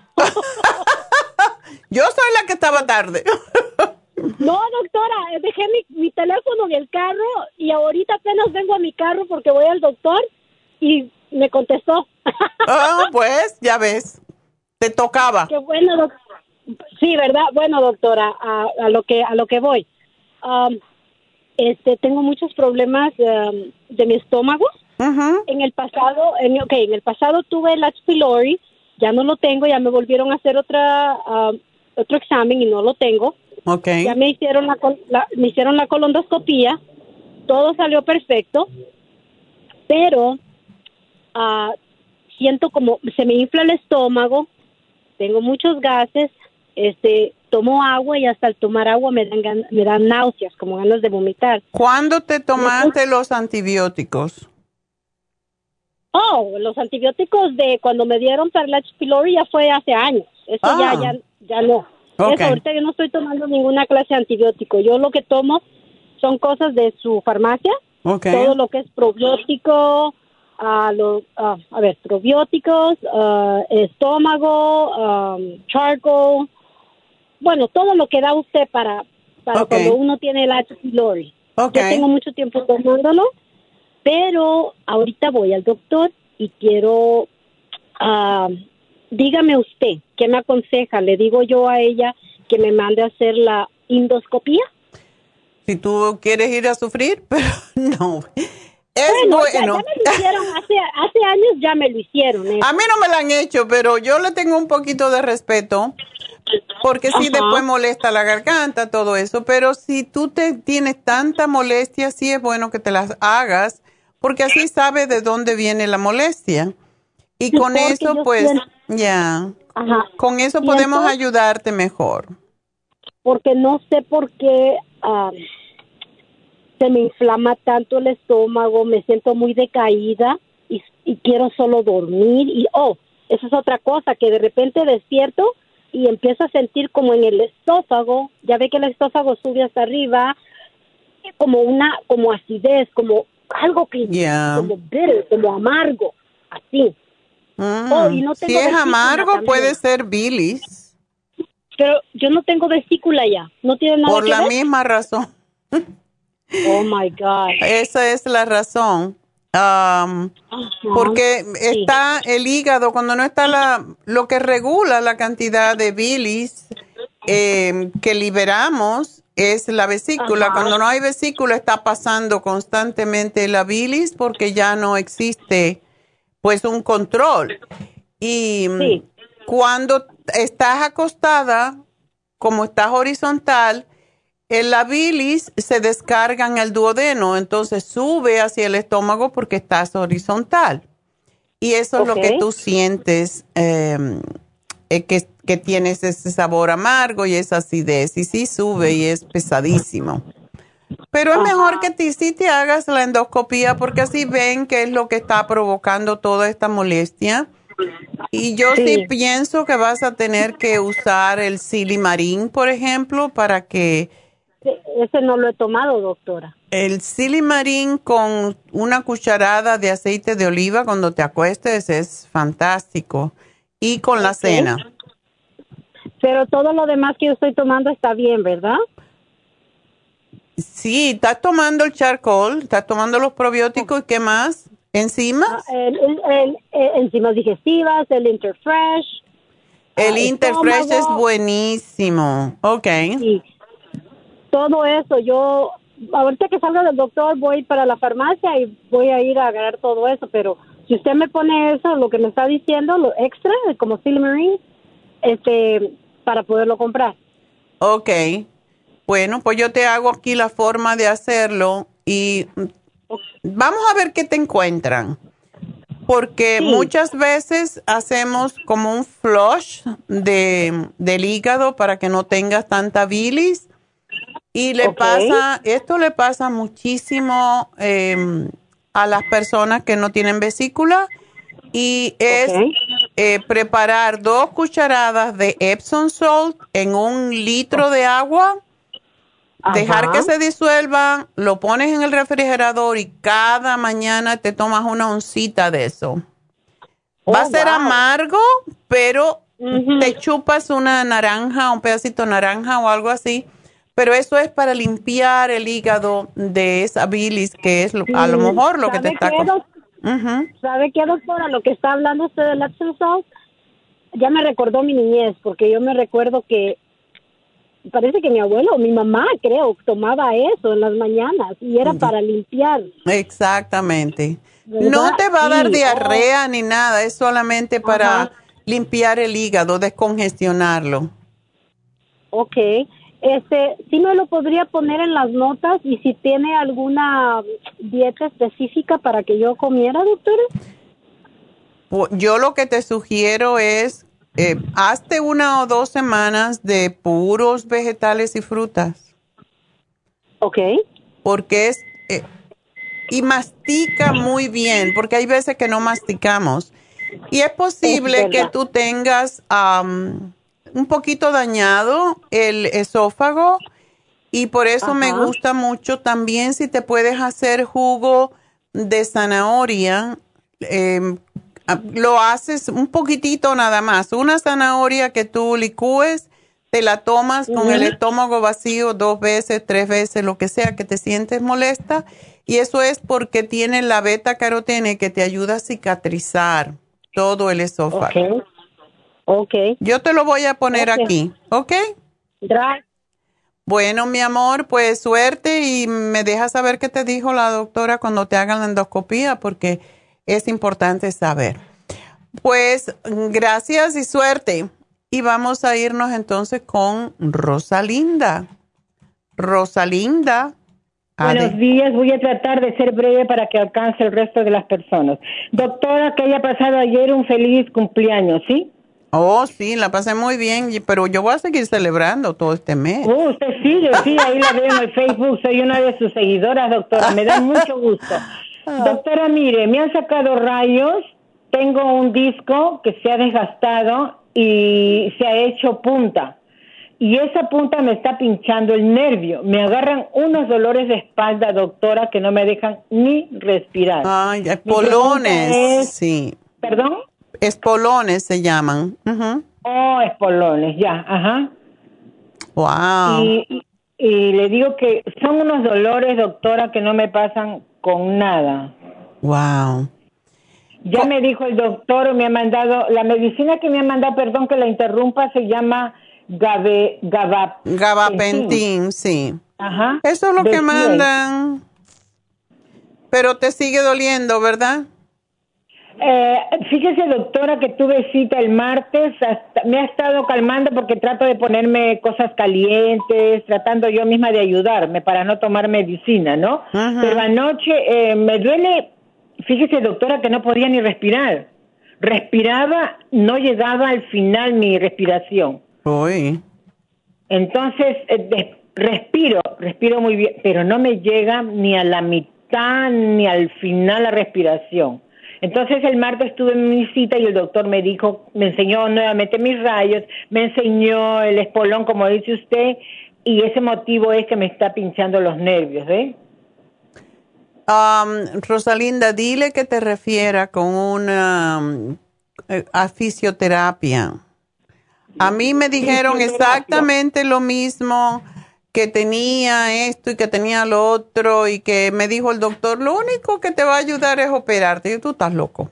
Yo soy la que estaba tarde. No, doctora, dejé mi teléfono en el carro y ahorita apenas vengo a mi carro porque voy al doctor y me contestó. Pues, ya ves, te tocaba. Qué bueno, doctora. Sí, ¿verdad? Bueno, doctora, a lo que voy. Tengo muchos problemas de mi estómago. En el pasado, en el pasado tuve el H. pylori, ya no lo tengo, ya me volvieron a hacer otro examen y no lo tengo. Okay. Ya me hicieron la colondoscopía, todo salió perfecto, pero siento como se me infla el estómago, tengo muchos gases. Tomo agua y hasta al tomar agua me dan náuseas, como ganas de vomitar. ¿Cuándo te tomaste los antibióticos? Oh, los antibióticos de cuando me dieron para el H. pylori ya fue hace años. Eso ya no. Okay. Eso, ahorita yo no estoy tomando ninguna clase de antibiótico. Yo lo que tomo son cosas de su farmacia. Okay. Todo lo que es probiótico, probióticos, estómago, charcoal. Bueno, todo lo que da usted para cuando uno tiene el H. pylori. Okay. Yo tengo mucho tiempo tomándolo, pero ahorita voy al doctor y quiero, dígame usted, ¿qué me aconseja? Le digo yo a ella que me mande a hacer la endoscopía. Si tú quieres ir a sufrir, pero no. Bueno. Ya me lo hicieron, hace años ya me lo hicieron. A mí no me lo han hecho, pero yo le tengo un poquito de respeto, porque sí, después molesta la garganta, todo eso, pero si tú tienes tanta molestia, sí es bueno que te las hagas, porque así sabes de dónde viene la molestia. Y con eso, pues, con eso podemos ayudarte mejor. Porque no sé por qué se me inflama tanto el estómago, me siento muy decaída y quiero solo dormir. Y, esa es otra cosa, que de repente despierto y empiezo a sentir como en el esófago, ya ve que el esófago sube hasta arriba, como acidez, como algo que como bitter, como amargo, así. Y no tengo si es amargo, también puede ser bilis. Pero yo no tengo vesícula ya, no tiene nada por que la ver. Misma razón. Oh my God. Esa es la razón. Porque está el hígado, cuando no está lo que regula la cantidad de bilis que liberamos es la vesícula. Cuando no hay vesícula está pasando constantemente la bilis porque ya no existe pues un control. Y sí. Cuando estás acostada, como estás horizontal, la bilis se descarga en el duodeno, entonces sube hacia el estómago porque estás horizontal. Y eso es lo que tú sientes, que tienes ese sabor amargo y esa acidez. Y sí sube y es pesadísimo. Pero es mejor que sí te hagas la endoscopía porque así ven qué es lo que está provocando toda esta molestia. Y yo sí pienso que vas a tener que usar el Silimarín, por ejemplo, para que... Ese no lo he tomado, doctora. El Silimarín con una cucharada de aceite de oliva cuando te acuestes es fantástico. Y con la cena. Pero todo lo demás que yo estoy tomando está bien, ¿verdad? Sí, estás tomando el charcoal, estás tomando los probióticos, ¿y qué más? ¿Enzimas? Enzimas digestivas, el Interfresh. El Interfresh es buenísimo. Ok. Sí. Todo eso, yo, ahorita que salga del doctor, voy para la farmacia y voy a ir a agarrar todo eso, pero si usted me pone eso, lo que me está diciendo, lo extra, como Silimarín, para poderlo comprar. Ok. Bueno, pues yo te hago aquí la forma de hacerlo y vamos a ver qué te encuentran. Porque muchas veces hacemos como un flush del hígado para que no tengas tanta bilis. Y esto le pasa muchísimo a las personas que no tienen vesícula. Y es preparar 2 cucharadas de Epsom salt en 1 litro de agua. Dejar que se disuelva, lo pones en el refrigerador y cada mañana te tomas una oncita de eso. Va a ser amargo, pero te chupas una naranja, un pedacito de naranja o algo así. Pero eso es para limpiar el hígado de esa bilis, que es a lo mejor lo que te está... ¿Sabe qué, doctora? Lo que está hablando usted del Epsom salt, ya me recordó mi niñez, porque yo me recuerdo que parece que mi abuelo o mi mamá, creo, tomaba eso en las mañanas y era para limpiar. Exactamente. ¿Verdad? No te va a dar diarrea ni nada, es solamente para limpiar el hígado, descongestionarlo. Ok. ¿Sí me lo podría poner en las notas y si tiene alguna dieta específica para que yo comiera, doctora? Yo lo que te sugiero es hazte 1 o 2 semanas de puros vegetales y frutas. Ok. Porque y mastica muy bien, porque hay veces que no masticamos. Y es posible que tú tengas un poquito dañado el esófago y por eso me gusta mucho también si te puedes hacer jugo de zanahoria. Lo haces un poquitito nada más. Una zanahoria que tú licúes, te la tomas con el estómago vacío 2 veces, 3 veces, lo que sea que te sientes molesta. Y eso es porque tiene la beta-carotene que te ayuda a cicatrizar todo el esófago. Ok. Yo te lo voy a poner aquí, ¿ok? Gracias. Bueno, mi amor, pues suerte y me dejas saber qué te dijo la doctora cuando te hagan la endoscopía porque es importante saber. Pues gracias y suerte. Y vamos a irnos entonces con Rosalinda. Rosalinda. Buenos días, voy a tratar de ser breve para que alcance el resto de las personas. Doctora, que haya pasado ayer un feliz cumpleaños, ¿sí? Oh, sí, la pasé muy bien, pero yo voy a seguir celebrando todo este mes. Usted sigue, sí, ahí la veo en el Facebook, soy una de sus seguidoras, doctora, me da mucho gusto. Doctora, mire, me han sacado rayos, tengo un disco que se ha desgastado y se ha hecho punta. Y esa punta me está pinchando el nervio. Me agarran unos dolores de espalda, doctora, que no me dejan ni respirar. Ay, espolones, sí. ¿Perdón? Espolones se llaman. Oh, espolones, ya, ajá. Wow. Y le digo que son unos dolores, doctora, que no me pasan con nada. Wow. Ya me dijo el doctor, me ha mandado, la medicina que me ha mandado, perdón que la interrumpa, se llama gabapentin, sí. Ajá. Eso es lo que mandan. Pero te sigue doliendo, ¿verdad? Fíjese, doctora, que tuve cita el martes, me ha estado calmando porque trato de ponerme cosas calientes, tratando yo misma de ayudarme para no tomar medicina, ¿no? Ajá. Pero anoche me duele, fíjese, doctora, que no podía ni respirar. Respiraba, no llegaba al final mi respiración. Uy. Entonces, respiro muy bien, pero no me llega ni a la mitad ni al final la respiración. Entonces el martes tuve mi cita y el doctor me enseñó nuevamente mis rayos, me enseñó el espolón, como dice usted, y ese motivo es que me está pinchando los nervios, ¿eh? Rosalinda, dile que te refiera con una fisioterapia. A mí me dijeron exactamente lo mismo, que tenía esto y que tenía lo otro, y que me dijo el doctor, lo único que te va a ayudar es operarte. Y tú estás loco.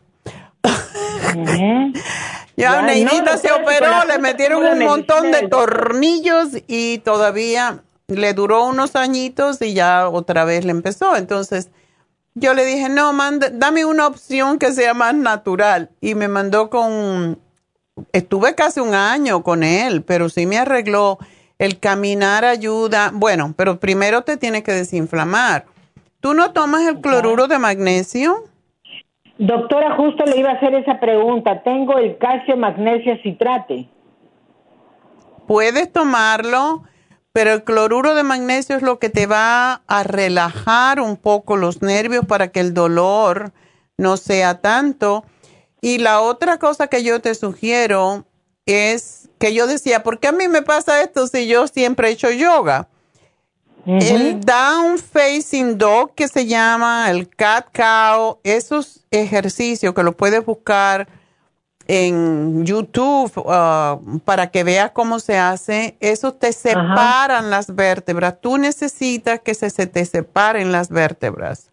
Ya Neidita se operó, le metieron un montón de tornillos y todavía le duró unos añitos y ya otra vez le empezó. Entonces yo le dije, no, dame una opción que sea más natural. Y me mandó estuve casi un año con él, pero sí me arregló. El caminar ayuda. Bueno, pero primero te tienes que desinflamar. ¿Tú no tomas el cloruro de magnesio? Doctora, justo le iba a hacer esa pregunta. Tengo el calcio magnesio citrate. Puedes tomarlo, pero el cloruro de magnesio es lo que te va a relajar un poco los nervios para que el dolor no sea tanto. Y la otra cosa que yo te sugiero es que yo decía, ¿por qué a mí me pasa esto si yo siempre he hecho yoga? El Down Facing Dog, que se llama el Cat Cow, esos ejercicios que los puedes buscar en YouTube para que veas cómo se hace, esos te separan las vértebras. Tú necesitas que se te separen las vértebras.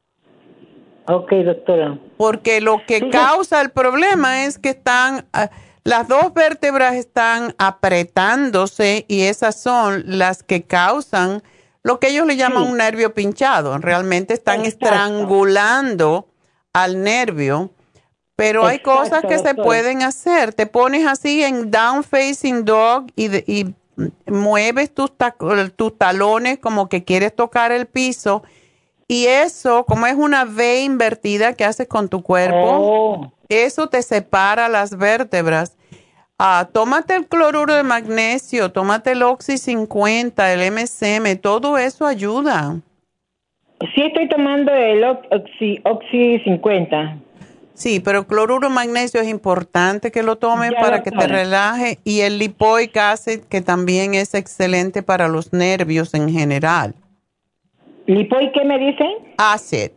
Ok, doctora. Porque lo que causa el problema es que las dos vértebras están apretándose y esas son las que causan lo que ellos le llaman un nervio pinchado. Realmente están estrangulando al nervio, pero hay cosas que se pueden hacer. Te pones así en Down Facing Dog y mueves tus talones como que quieres tocar el piso. Y eso, como es una V invertida que haces con tu cuerpo, eso te separa las vértebras. Tómate el cloruro de magnesio, tómate el Oxy 50, el MSM, todo eso ayuda. Sí, estoy tomando el Oxy 50. Sí, pero cloruro de magnesio es importante que lo tomen para que te relaje. Y el lipoic acid, que también es excelente para los nervios en general. ¿Lipoic qué me dicen? Acid.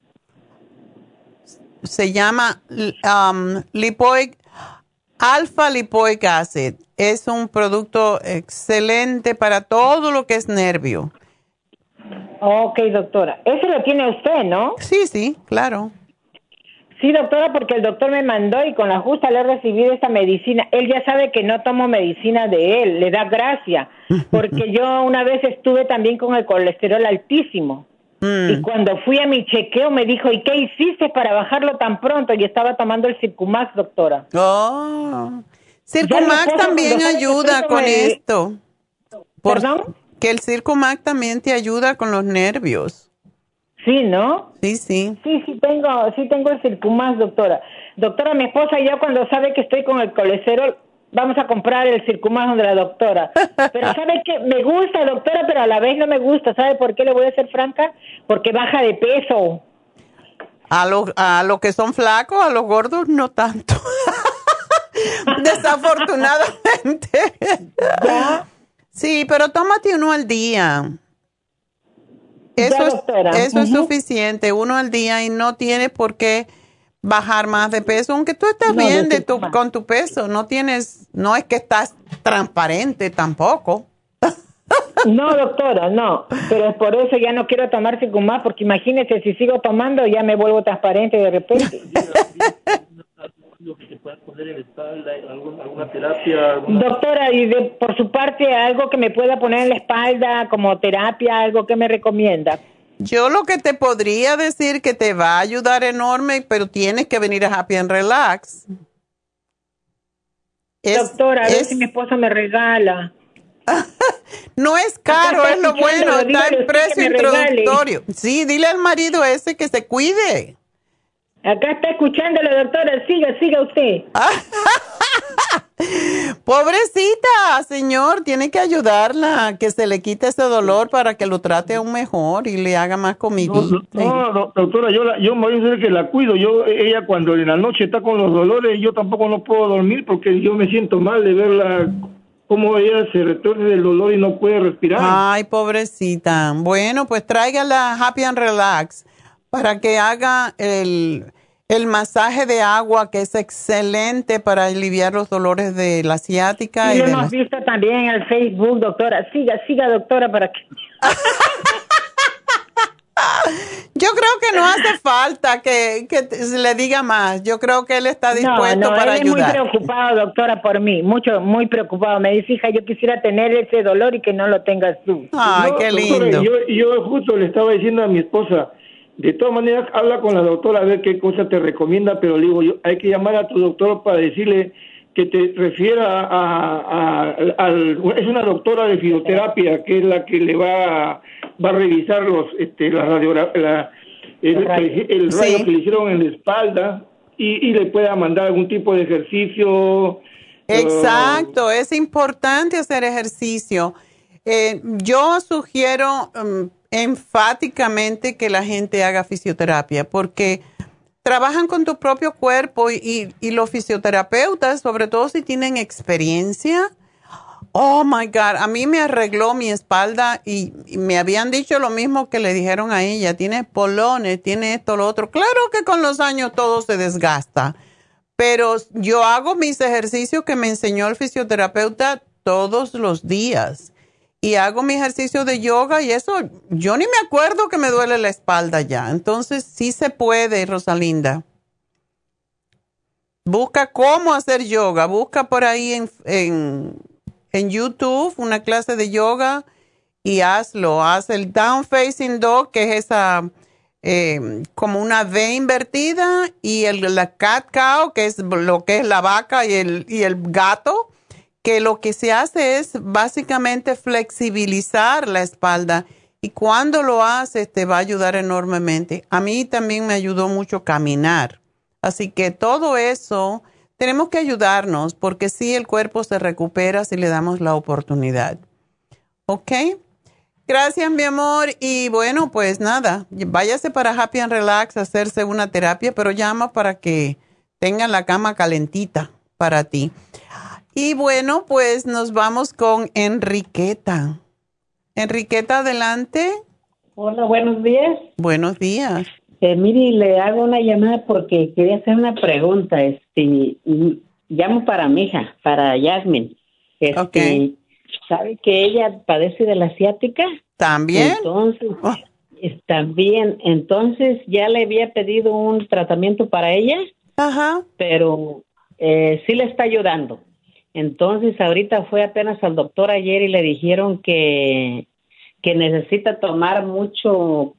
Se llama lipoic, alfa lipoic acid. Es un producto excelente para todo lo que es nervio. Ok, doctora. Eso lo tiene usted, ¿no? Sí, claro. Sí, doctora, porque el doctor me mandó y con la justa le he recibido esta medicina. Él ya sabe que no tomo medicina de él, le da gracia, porque yo una vez estuve también con el colesterol altísimo. Y cuando fui a mi chequeo me dijo, ¿y qué hiciste para bajarlo tan pronto? Y estaba tomando el Circumax, doctora. Circumax también ayuda con esto. ¿Perdón? Que el Circumax también te ayuda con los nervios. Sí, ¿no? Sí. Sí tengo el Circumax, doctora. Doctora, mi esposa ya cuando sabe que estoy con el colesterol, vamos a comprar el Circumax de la doctora. Pero ¿sabe qué? Me gusta, doctora, pero a la vez no me gusta. ¿Sabe por qué le voy a ser franca? Porque baja de peso. A los que son flacos, a los gordos no tanto. Desafortunadamente. ¿Ya? Sí, pero tómate uno al día. Eso es suficiente, uno al día, y no tienes por qué bajar más de peso, aunque tú estés bien con tu peso, no es que estás transparente tampoco. No, doctora, no, pero es por eso ya no quiero tomar Circumax, porque imagínese, si sigo tomando ya me vuelvo transparente de repente. Que se pueda poner en la espalda, alguna terapia. Doctora, y por su parte, algo que me pueda poner en la espalda como terapia, algo que me recomienda. Yo lo que te podría decir que te va a ayudar enorme, pero tienes que venir a Happy and Relax. Doctora, a ver si mi esposa me regala. No es caro, es lo bueno, está en precio introductorio. Sí, dile al marido ese que se cuide. Acá está escuchándolo, doctora, siga usted. Pobrecita, señor, tiene que ayudarla, que se le quite ese dolor para que lo trate aún mejor y le haga más comidita. No, doctora, yo me voy a decir que la cuido. Ella cuando en la noche está con los dolores, yo tampoco no puedo dormir porque yo me siento mal de verla cómo ella se retorce del dolor y no puede respirar. Ay, pobrecita. Bueno, pues tráigala a Happy and Relax para que haga el masaje de agua, que es excelente para aliviar los dolores de la ciática. Y lo hemos visto también en el Facebook, doctora. Siga, doctora, para que... Yo creo que no hace falta que le diga más. Yo creo que él está dispuesto para ayudar. Él es muy preocupado, doctora, por mí. Muy preocupado. Me dice, hija, yo quisiera tener ese dolor y que no lo tengas tú. Ay, qué lindo. Doctora, yo justo le estaba diciendo a mi esposa, de todas maneras, habla con la doctora a ver qué cosa te recomienda, pero le digo, hay que llamar a tu doctor para decirle que te refiera es una doctora de fisioterapia, que es la que le va a revisar el rayo que le hicieron en la espalda y le pueda mandar algún tipo de ejercicio. Exacto, es importante hacer ejercicio. Yo sugiero enfáticamente que la gente haga fisioterapia porque trabajan con tu propio cuerpo y los fisioterapeutas, sobre todo si tienen experiencia. Oh my God, a mí me arregló mi espalda y me habían dicho lo mismo que le dijeron a ella. Tiene polones, tiene esto, lo otro. Claro que con los años todo se desgasta, pero yo hago mis ejercicios que me enseñó el fisioterapeuta todos los días. Y hago mi ejercicio de yoga y eso, yo ni me acuerdo que me duele la espalda ya. Entonces, sí se puede, Rosalinda. Busca cómo hacer yoga. Busca por ahí en YouTube una clase de yoga y hazlo. Haz el Down Facing Dog, que es esa como una V invertida, y la Cat Cow, que es lo que es la vaca y el gato, que lo que se hace es básicamente flexibilizar la espalda y cuando lo haces te va a ayudar enormemente. A mí también me ayudó mucho caminar. Así que todo eso tenemos que ayudarnos porque sí, el cuerpo se recupera si le damos la oportunidad. ¿Ok? Gracias, mi amor. Y bueno, pues nada, váyase para Happy and Relax a hacerse una terapia, pero llama para que tengan la cama calentita para ti. Y bueno, pues nos vamos con Enriqueta. Enriqueta, adelante. Hola, buenos días. Buenos días. Mire, le hago una llamada porque quería hacer una pregunta. Llamo para mi hija, para Yasmin. Okay. ¿Sabe que ella padece de la ciática? ¿También? Entonces, también. Entonces, ya le había pedido un tratamiento para ella. Ajá. Pero sí le está ayudando. Entonces, ahorita fue apenas al doctor ayer y le dijeron que necesita tomar mucho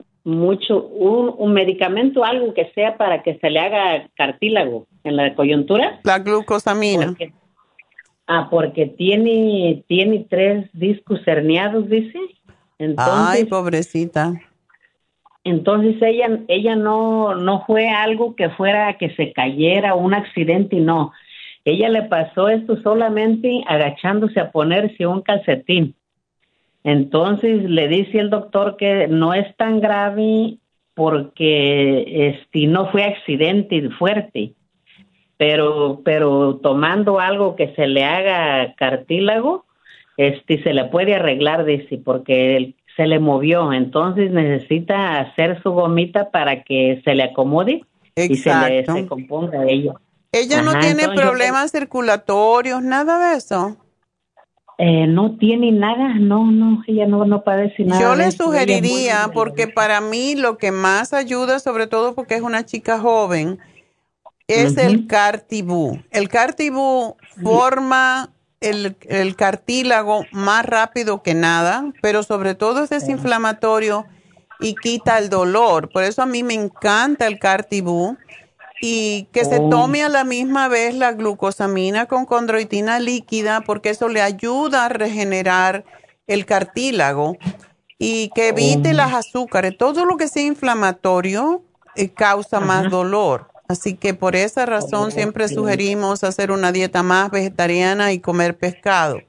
un medicamento, algo que sea para que se le haga cartílago en la coyuntura. La glucosamina. Porque tiene 3 discos herniados, dice. Entonces, ay, pobrecita. Entonces ella no fue algo que fuera que se cayera o un accidente, y no. Ella le pasó esto solamente agachándose a ponerse un calcetín. Entonces le dice el doctor que no es tan grave porque no fue accidente fuerte, pero tomando algo que se le haga cartílago, se le puede arreglar, dice, porque se le movió. Entonces necesita hacer su gomita para que se le acomode. Exacto. Y se componga ella. ¿Ella no tiene problemas circulatorios, nada de eso? No tiene nada, no, ella no padece nada. Yo le sugeriría, porque para mí lo que más ayuda, sobre todo porque es una chica joven, es el Cartibú. El Cartibú forma el cartílago más rápido que nada, pero sobre todo es desinflamatorio y quita el dolor. Por eso a mí me encanta el Cartibú. Y que se tome a la misma vez la glucosamina con condroitina líquida, porque eso le ayuda a regenerar el cartílago y que evite las azúcares. Todo lo que sea inflamatorio causa más dolor. Así que por esa razón siempre sugerimos hacer una dieta más vegetariana y comer pescado.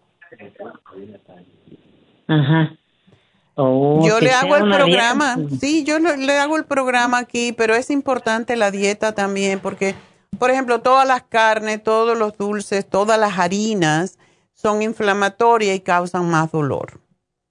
Ajá. Yo le hago el programa, sí, yo le hago el programa aquí, pero es importante la dieta también porque, por ejemplo, todas las carnes, todos los dulces, todas las harinas son inflamatorias y causan más dolor.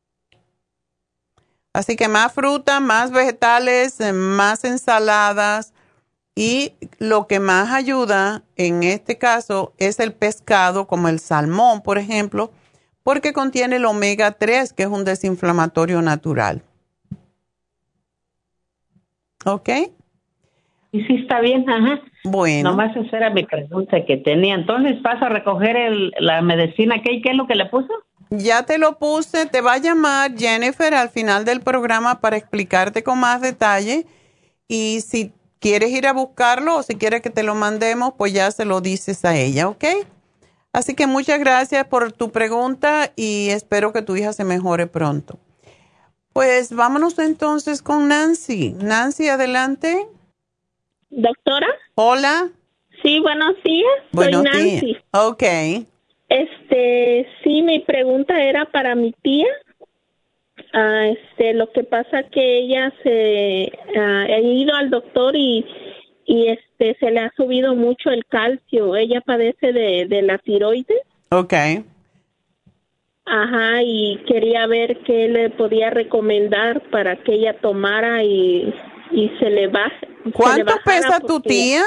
Así que más fruta, más vegetales, más ensaladas y lo que más ayuda en este caso es el pescado como el salmón, por ejemplo, porque contiene el omega 3, que es un desinflamatorio natural. ¿Ok? Y sí, está bien, ajá. Bueno. Nomás esa era mi pregunta que tenía. Entonces, ¿vas a recoger la medicina? ¿Qué es lo que le puso? Ya te lo puse. Te va a llamar Jennifer al final del programa para explicarte con más detalle. Y si quieres ir a buscarlo o si quieres que te lo mandemos, pues ya se lo dices a ella, ¿ok? Así que muchas gracias por tu pregunta y espero que tu hija se mejore pronto. Pues vámonos entonces con Nancy. Nancy, adelante. Doctora. Hola. Sí, buenos días. Buenos Soy Nancy. días. Ok. Sí, mi pregunta era para mi tía. Lo que pasa que ella ha ido al doctor y se le ha subido mucho el calcio. Ella padece de la tiroides. Okay. Ajá, y quería ver qué le podía recomendar para que ella tomara y se le baje. ¿Cuánto pesa tu tía?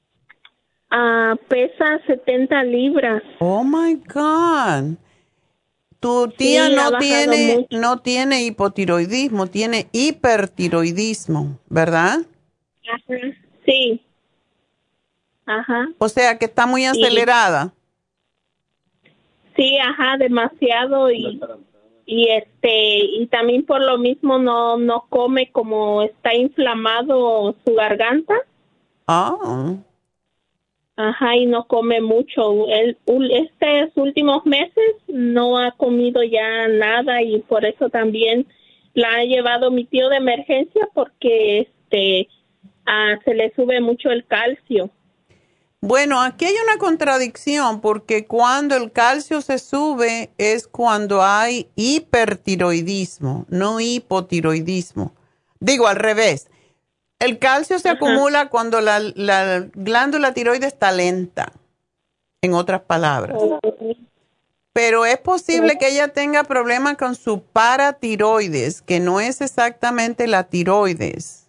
Pesa 70 libras. Oh my God. Tu tía Sí, no tiene hipotiroidismo, tiene hipertiroidismo, ¿verdad? Ajá, sí. Ajá. O sea que está muy acelerada. Sí, ajá, demasiado y también por lo mismo no come, como está inflamado su garganta. Ah. Ajá, y no come mucho. Estos últimos meses no ha comido ya nada y por eso también la ha llevado mi tío de emergencia porque se le sube mucho el calcio. Bueno, aquí hay una contradicción porque cuando el calcio se sube es cuando hay hipertiroidismo, no hipotiroidismo. Digo al revés. El calcio se acumula cuando la glándula tiroides está lenta, en otras palabras. Pero es posible que ella tenga problemas con su paratiroides, que no es exactamente la tiroides.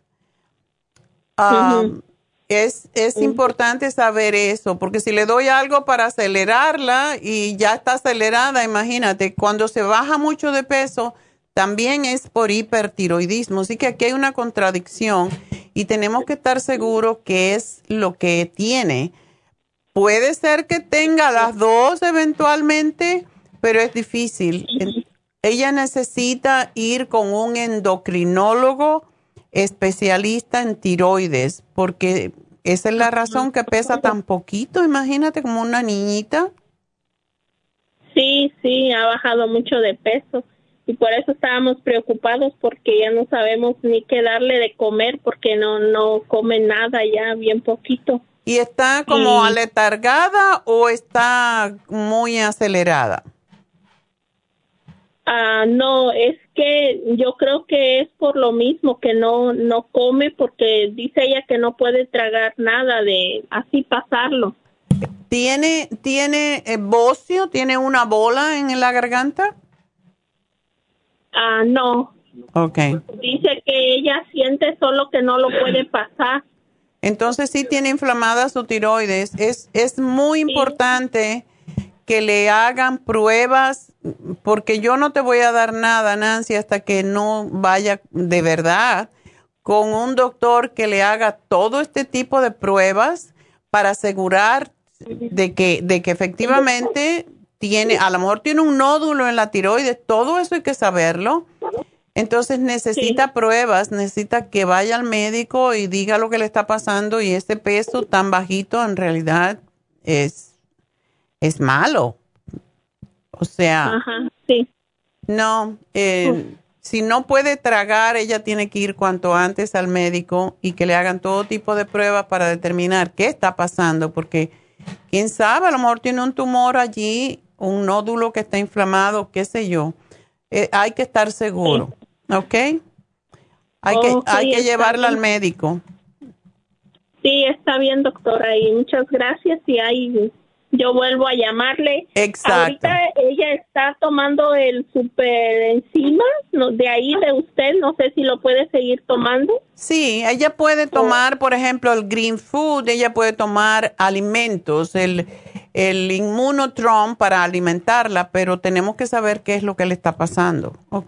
Es importante saber eso, porque si le doy algo para acelerarla y ya está acelerada, imagínate, cuando se baja mucho de peso, también es por hipertiroidismo. Así que aquí hay una contradicción y tenemos que estar seguros qué es lo que tiene. Puede ser que tenga las dos eventualmente, pero es difícil. Ella necesita ir con un endocrinólogo especialista en tiroides, porque esa es la razón que pesa tan poquito, imagínate, como una niñita. Sí, ha bajado mucho de peso y por eso estábamos preocupados porque ya no sabemos ni qué darle de comer porque no come nada ya, bien poquito. ¿Y está como aletargada o está muy acelerada? No, es que yo creo que es por lo mismo que no come porque dice ella que no puede tragar nada de así pasarlo. ¿Tiene bocio? ¿Tiene una bola en la garganta? No. Okay. Dice que ella siente solo que no lo puede pasar. Entonces sí tiene inflamada su tiroides. Es muy importante que le hagan pruebas, porque yo no te voy a dar nada, Nancy, hasta que no vaya de verdad con un doctor que le haga todo este tipo de pruebas para asegurar de que efectivamente tiene, a lo mejor tiene un nódulo en la tiroides, todo eso hay que saberlo. Entonces necesita pruebas, necesita que vaya al médico y diga lo que le está pasando, y ese peso tan bajito en realidad es malo. O sea, no, si no puede tragar, ella tiene que ir cuanto antes al médico y que le hagan todo tipo de pruebas para determinar qué está pasando, porque quién sabe, a lo mejor tiene un tumor allí, un nódulo que está inflamado, qué sé yo. Hay que estar seguro. ¿Ok? Hay que llevarla al médico. Sí, está bien, doctora, y muchas gracias. Y ahí yo vuelvo a llamarle. Exacto. Ahorita ella está tomando el super enzima, de ahí de usted, no sé si lo puede seguir tomando. Sí, ella puede tomar, por ejemplo, el Green Food, ella puede tomar alimentos, el Immunotrom para alimentarla, pero tenemos que saber qué es lo que le está pasando, ¿ok?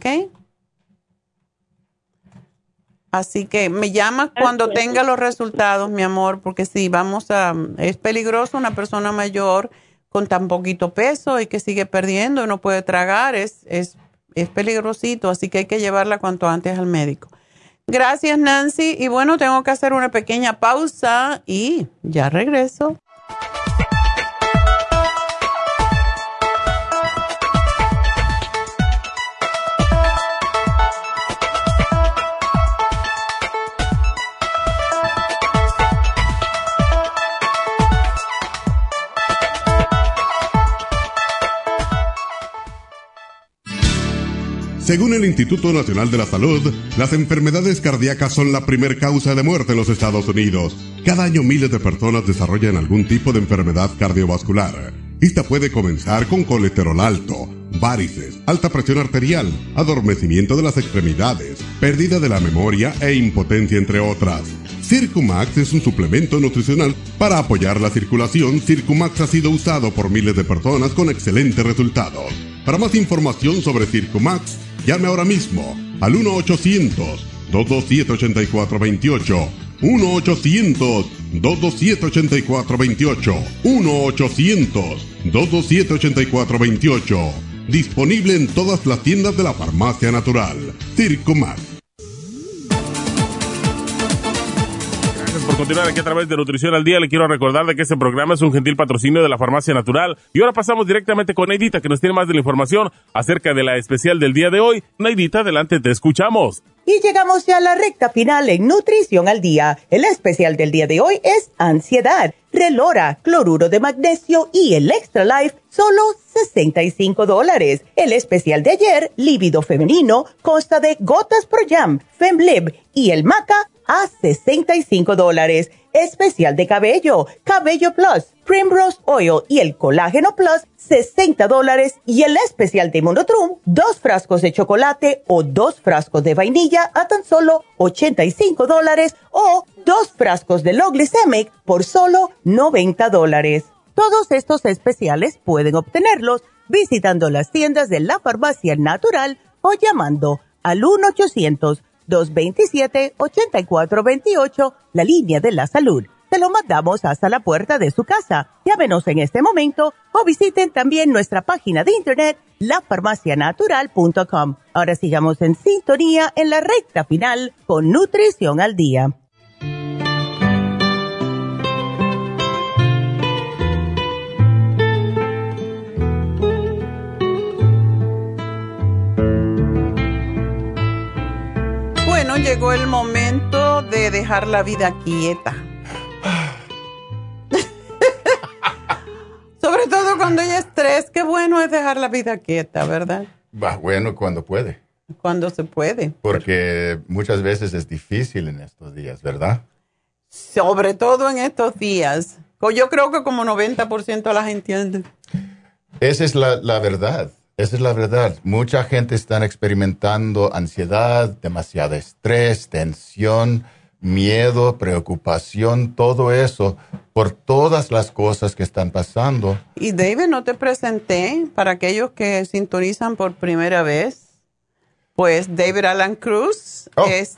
Así que me llamas cuando tenga los resultados, mi amor, porque sí, es peligroso una persona mayor con tan poquito peso y que sigue perdiendo y no puede tragar, es peligrosito, así que hay que llevarla cuanto antes al médico. Gracias, Nancy, y bueno, tengo que hacer una pequeña pausa y ya regreso. Según el Instituto Nacional de la Salud, las enfermedades cardíacas son la primer causa de muerte en los Estados Unidos. Cada año miles de personas desarrollan algún tipo de enfermedad cardiovascular. Esta puede comenzar con colesterol alto, varices, alta presión arterial, adormecimiento de las extremidades, pérdida de la memoria e impotencia, entre otras. Circumax es un suplemento nutricional para apoyar la circulación. Circumax ha sido usado por miles de personas con excelentes resultados. Para más información sobre Circumax, llame ahora mismo al 1-800-227-8428. 1-800-227-8428. 1-800-227-8428. Disponible en todas las tiendas de la Farmacia Natural. Circumax. Por continuar aquí a través de Nutrición al Día, le quiero recordar de que este programa es un gentil patrocinio de la Farmacia Natural. Y ahora pasamos directamente con Neidita, que nos tiene más de la información acerca de la especial del día de hoy. Neidita, adelante, te escuchamos. Y llegamos ya a la recta final en Nutrición al Día. El especial del día de hoy es ansiedad, Relora, cloruro de magnesio y el Extra Life, solo $65. El especial de ayer, líbido femenino, consta de gotas Pro Jam, Femlib y el Maca a $65. Especial de cabello, Cabello Plus, Primrose Oil y el Colágeno Plus, $60. Y el especial de Immunotrum, 2 frascos de chocolate o 2 frascos de vainilla a tan solo $85, o 2 frascos de Low Glycemic por solo $90. Todos estos especiales pueden obtenerlos visitando las tiendas de la Farmacia Natural o llamando al 1-800-227-8428, la línea de la salud. Se lo mandamos hasta la puerta de su casa. Llámenos en este momento o visiten también nuestra página de internet, lafarmacianatural.com. Ahora sigamos en sintonía en la recta final con Nutrición al Día. Bueno, llegó el momento de dejar la vida quieta. Sobre todo cuando hay estrés, qué bueno es dejar la vida quieta, ¿verdad? Bueno, cuando puede. Cuando se puede. Porque muchas veces es difícil en estos días, ¿verdad? Sobre todo en estos días. Yo creo que como 90% de la gente entiende. Esa es la verdad. Esa es la verdad. Mucha gente está experimentando ansiedad, demasiado estrés, tensión, miedo, preocupación, todo eso por todas las cosas que están pasando. Y David, no te presenté para aquellos que sintonizan por primera vez. Pues David Alan Cruz es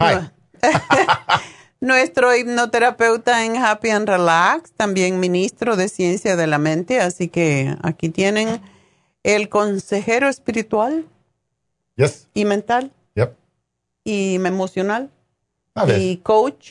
nuestro hipnoterapeuta en Happy and Relax, también ministro de Ciencia de la Mente. Así que aquí tienen el consejero espiritual y mental. Yep. y emocional y coach.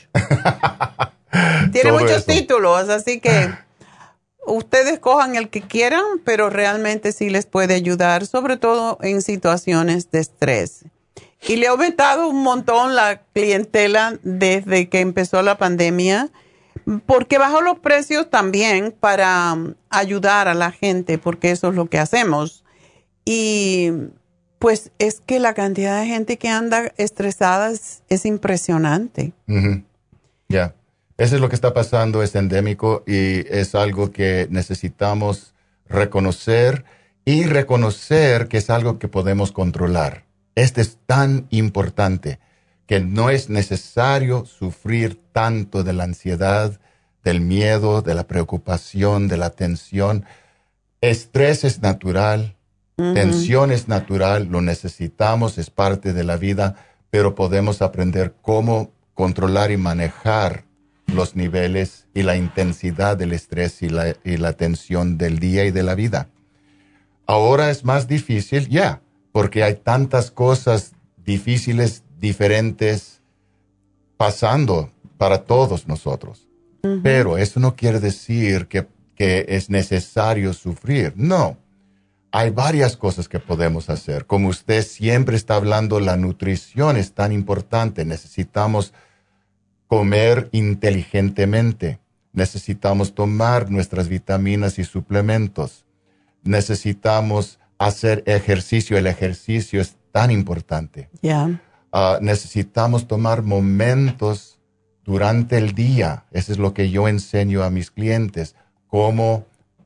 Tiene Todo muchos eso. títulos, así que ustedes cojan el que quieran, pero realmente sí les puede ayudar, sobre todo en situaciones de estrés. Y le ha aumentado un montón la clientela desde que empezó la pandemia, porque bajó los precios también para ayudar a la gente, porque eso es lo que hacemos. Y pues es que la cantidad de gente que anda estresada es impresionante. Ya. Eso es lo que está pasando, es endémico y es algo que necesitamos reconocer y reconocer que es algo que podemos controlar. Este es tan importante que no es necesario sufrir tanto de la ansiedad, del miedo, de la preocupación, de la tensión. Estrés es natural, tensión es natural, lo necesitamos, es parte de la vida, pero podemos aprender cómo controlar y manejar los niveles y la intensidad del estrés y la tensión del día y de la vida. Ahora es más difícil, porque hay tantas cosas difíciles, diferentes, pasando para todos nosotros. Pero eso no quiere decir que es necesario sufrir. No. Hay varias cosas que podemos hacer. Como usted siempre está hablando, la nutrición es tan importante. Necesitamos comer inteligentemente. Necesitamos tomar nuestras vitaminas y suplementos. Necesitamos hacer ejercicio. El ejercicio es tan importante. Necesitamos tomar momentos durante el día. Eso es lo que yo enseño a mis clientes. Cómo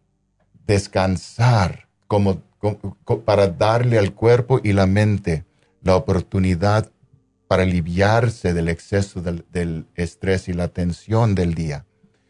descansar, para darle al cuerpo y la mente la oportunidad para aliviarse del exceso del estrés y la tensión del día.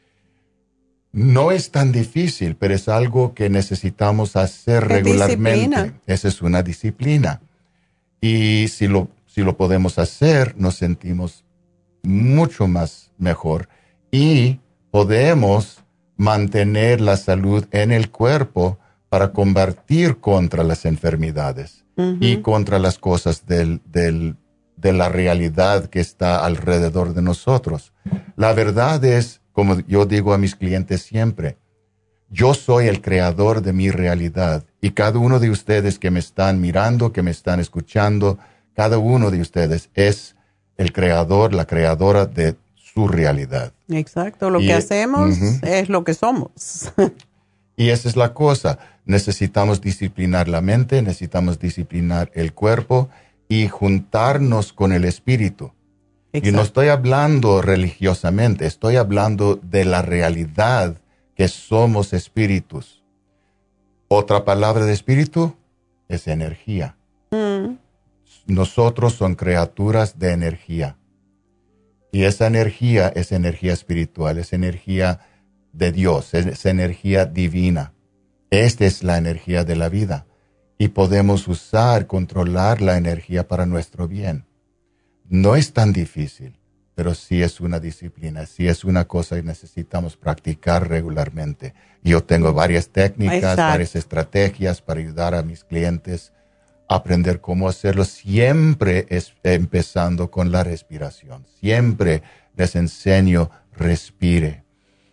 No es tan difícil, pero es algo que necesitamos hacer regularmente. Disciplina. Esa es una disciplina. Y si lo podemos hacer, nos sentimos mucho más mejor y podemos mantener la salud en el cuerpo para combatir contra las enfermedades y contra las cosas de la realidad que está alrededor de nosotros. La verdad es, como yo digo a mis clientes siempre, yo soy el creador de mi realidad y cada uno de ustedes que me están mirando, que me están escuchando, cada uno de ustedes es el creador, la creadora de su realidad. Exacto, lo que hacemos es lo que somos. Y esa es la cosa. Necesitamos disciplinar la mente, necesitamos disciplinar el cuerpo y juntarnos con el espíritu. Exacto. Y no estoy hablando religiosamente, estoy hablando de la realidad que somos espíritus. Otra palabra de espíritu es energía. Nosotros son criaturas de energía. Y esa energía es energía espiritual, es energía de Dios, es energía divina. Esta es la energía de la vida. Y podemos controlar la energía para nuestro bien. No es tan difícil, pero sí es una disciplina, sí es una cosa que necesitamos practicar regularmente. Yo tengo varias técnicas, varias estrategias para ayudar a mis clientes a aprender cómo hacerlo. Siempre es empezando con la respiración. Siempre les enseño, respire.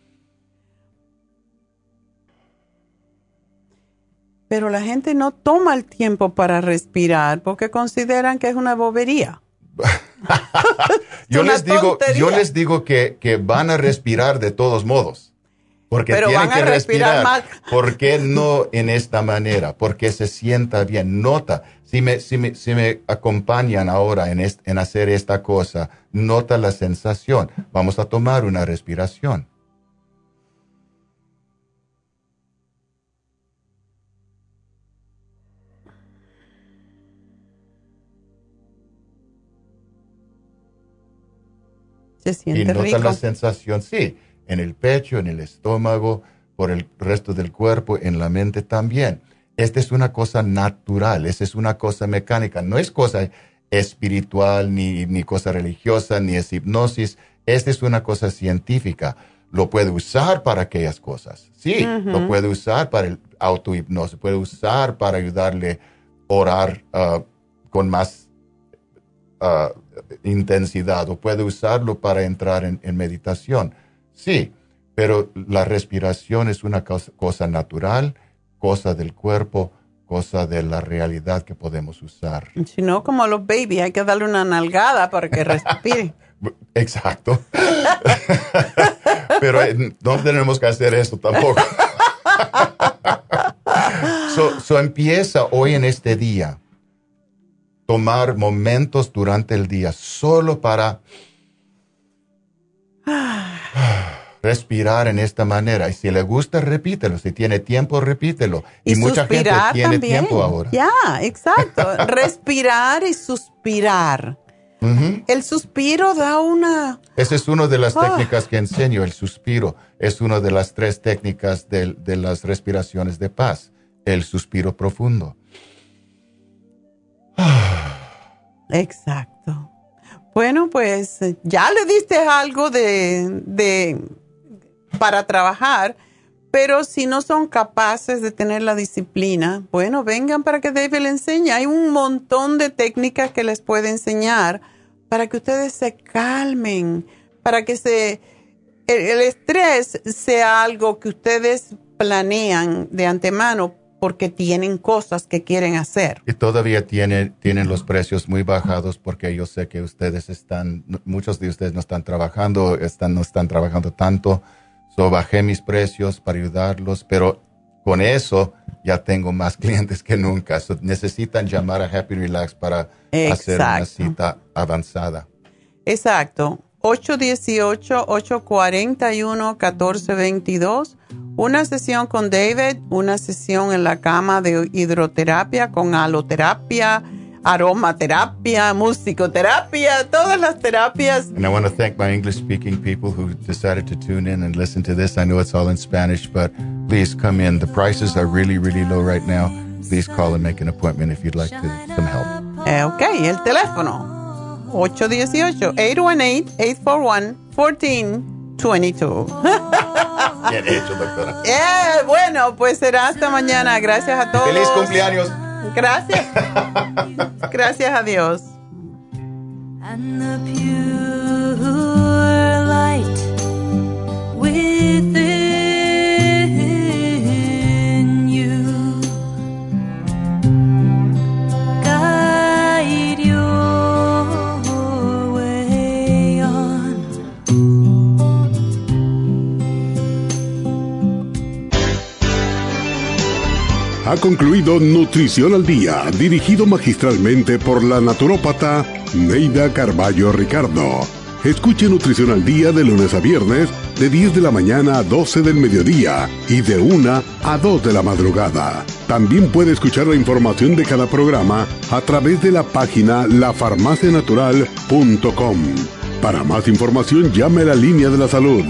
Pero la gente no toma el tiempo para respirar porque consideran que es una bobería. Yo les digo que van a respirar de todos modos. Porque pero tienen que respirar. Mal. ¿Por qué no en esta manera? Porque se sienta bien. Nota, si me acompañan ahora en hacer esta cosa, nota la sensación. Vamos a tomar una respiración. Se siente y nota rico. La sensación, sí, en el pecho, en el estómago, por el resto del cuerpo, en la mente también. Esta es una cosa natural, esta es una cosa mecánica, no es cosa espiritual, ni cosa religiosa, ni es hipnosis. Esta es una cosa científica. Lo puede usar para aquellas cosas. Sí, lo puede usar para el autohipnosis, puede usar para ayudarle a orar con más intensidad, o puede usarlo para entrar en meditación. Sí, pero la respiración es una cosa natural, cosa del cuerpo, cosa de la realidad que podemos usar. Si no, como los babies, hay que darle una nalgada para que respire. Exacto. Pero no tenemos que hacer eso tampoco. So empieza hoy en este día, tomar momentos durante el día solo para respirar en esta manera. Y si le gusta, repítelo. Si tiene tiempo, repítelo. Y mucha gente tiene también tiempo ahora. Ya, exacto. Respirar y suspirar. El suspiro da una... Esa es una de las técnicas que enseño, el suspiro. Es una de las 3 técnicas de las respiraciones de paz. El suspiro profundo. Exacto. Bueno, pues ya le diste algo para trabajar, pero si no son capaces de tener la disciplina, bueno, vengan para que David le enseñe. Hay un montón de técnicas que les puede enseñar para que ustedes se calmen, para que el estrés sea algo que ustedes planean de antemano porque tienen cosas que quieren hacer. Y todavía tienen los precios muy bajados porque yo sé que muchos de ustedes no están trabajando, no están trabajando tanto. So bajé mis precios para ayudarlos, pero con eso ya tengo más clientes que nunca. So necesitan llamar a Happy Relax para hacer una cita avanzada. Exacto. 818-841-1422. Una sesión con David, una sesión en la cama de hidroterapia con aloterapia, aromaterapia, musicoterapia, todas las terapias. And I want to thank my English-speaking people who decided to tune in and listen to this. I know it's all in Spanish, but please come in. The prices are really, really low right now. Please call and make an appointment if you'd like some help. Okay, el teléfono 818-841-1422. Bien hecho, doctora. Bueno, pues será hasta mañana. Gracias a todos. ¡Feliz cumpleaños! Gracias. Gracias a Dios. And the pure light within you guide your way on. Ha concluido Nutrición al Día, dirigido magistralmente por la naturópata Neida Carballo Ricardo. Escuche Nutrición al Día de lunes a viernes, de 10 de la mañana a 12 del mediodía y de 1 a 2 de la madrugada. También puede escuchar la información de cada programa a través de la página lafarmacianatural.com. Para más información, llame a la línea de la salud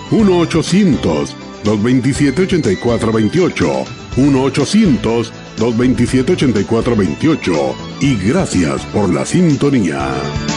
1-800-227-8428. 1-800-227-8428. Y gracias por la sintonía.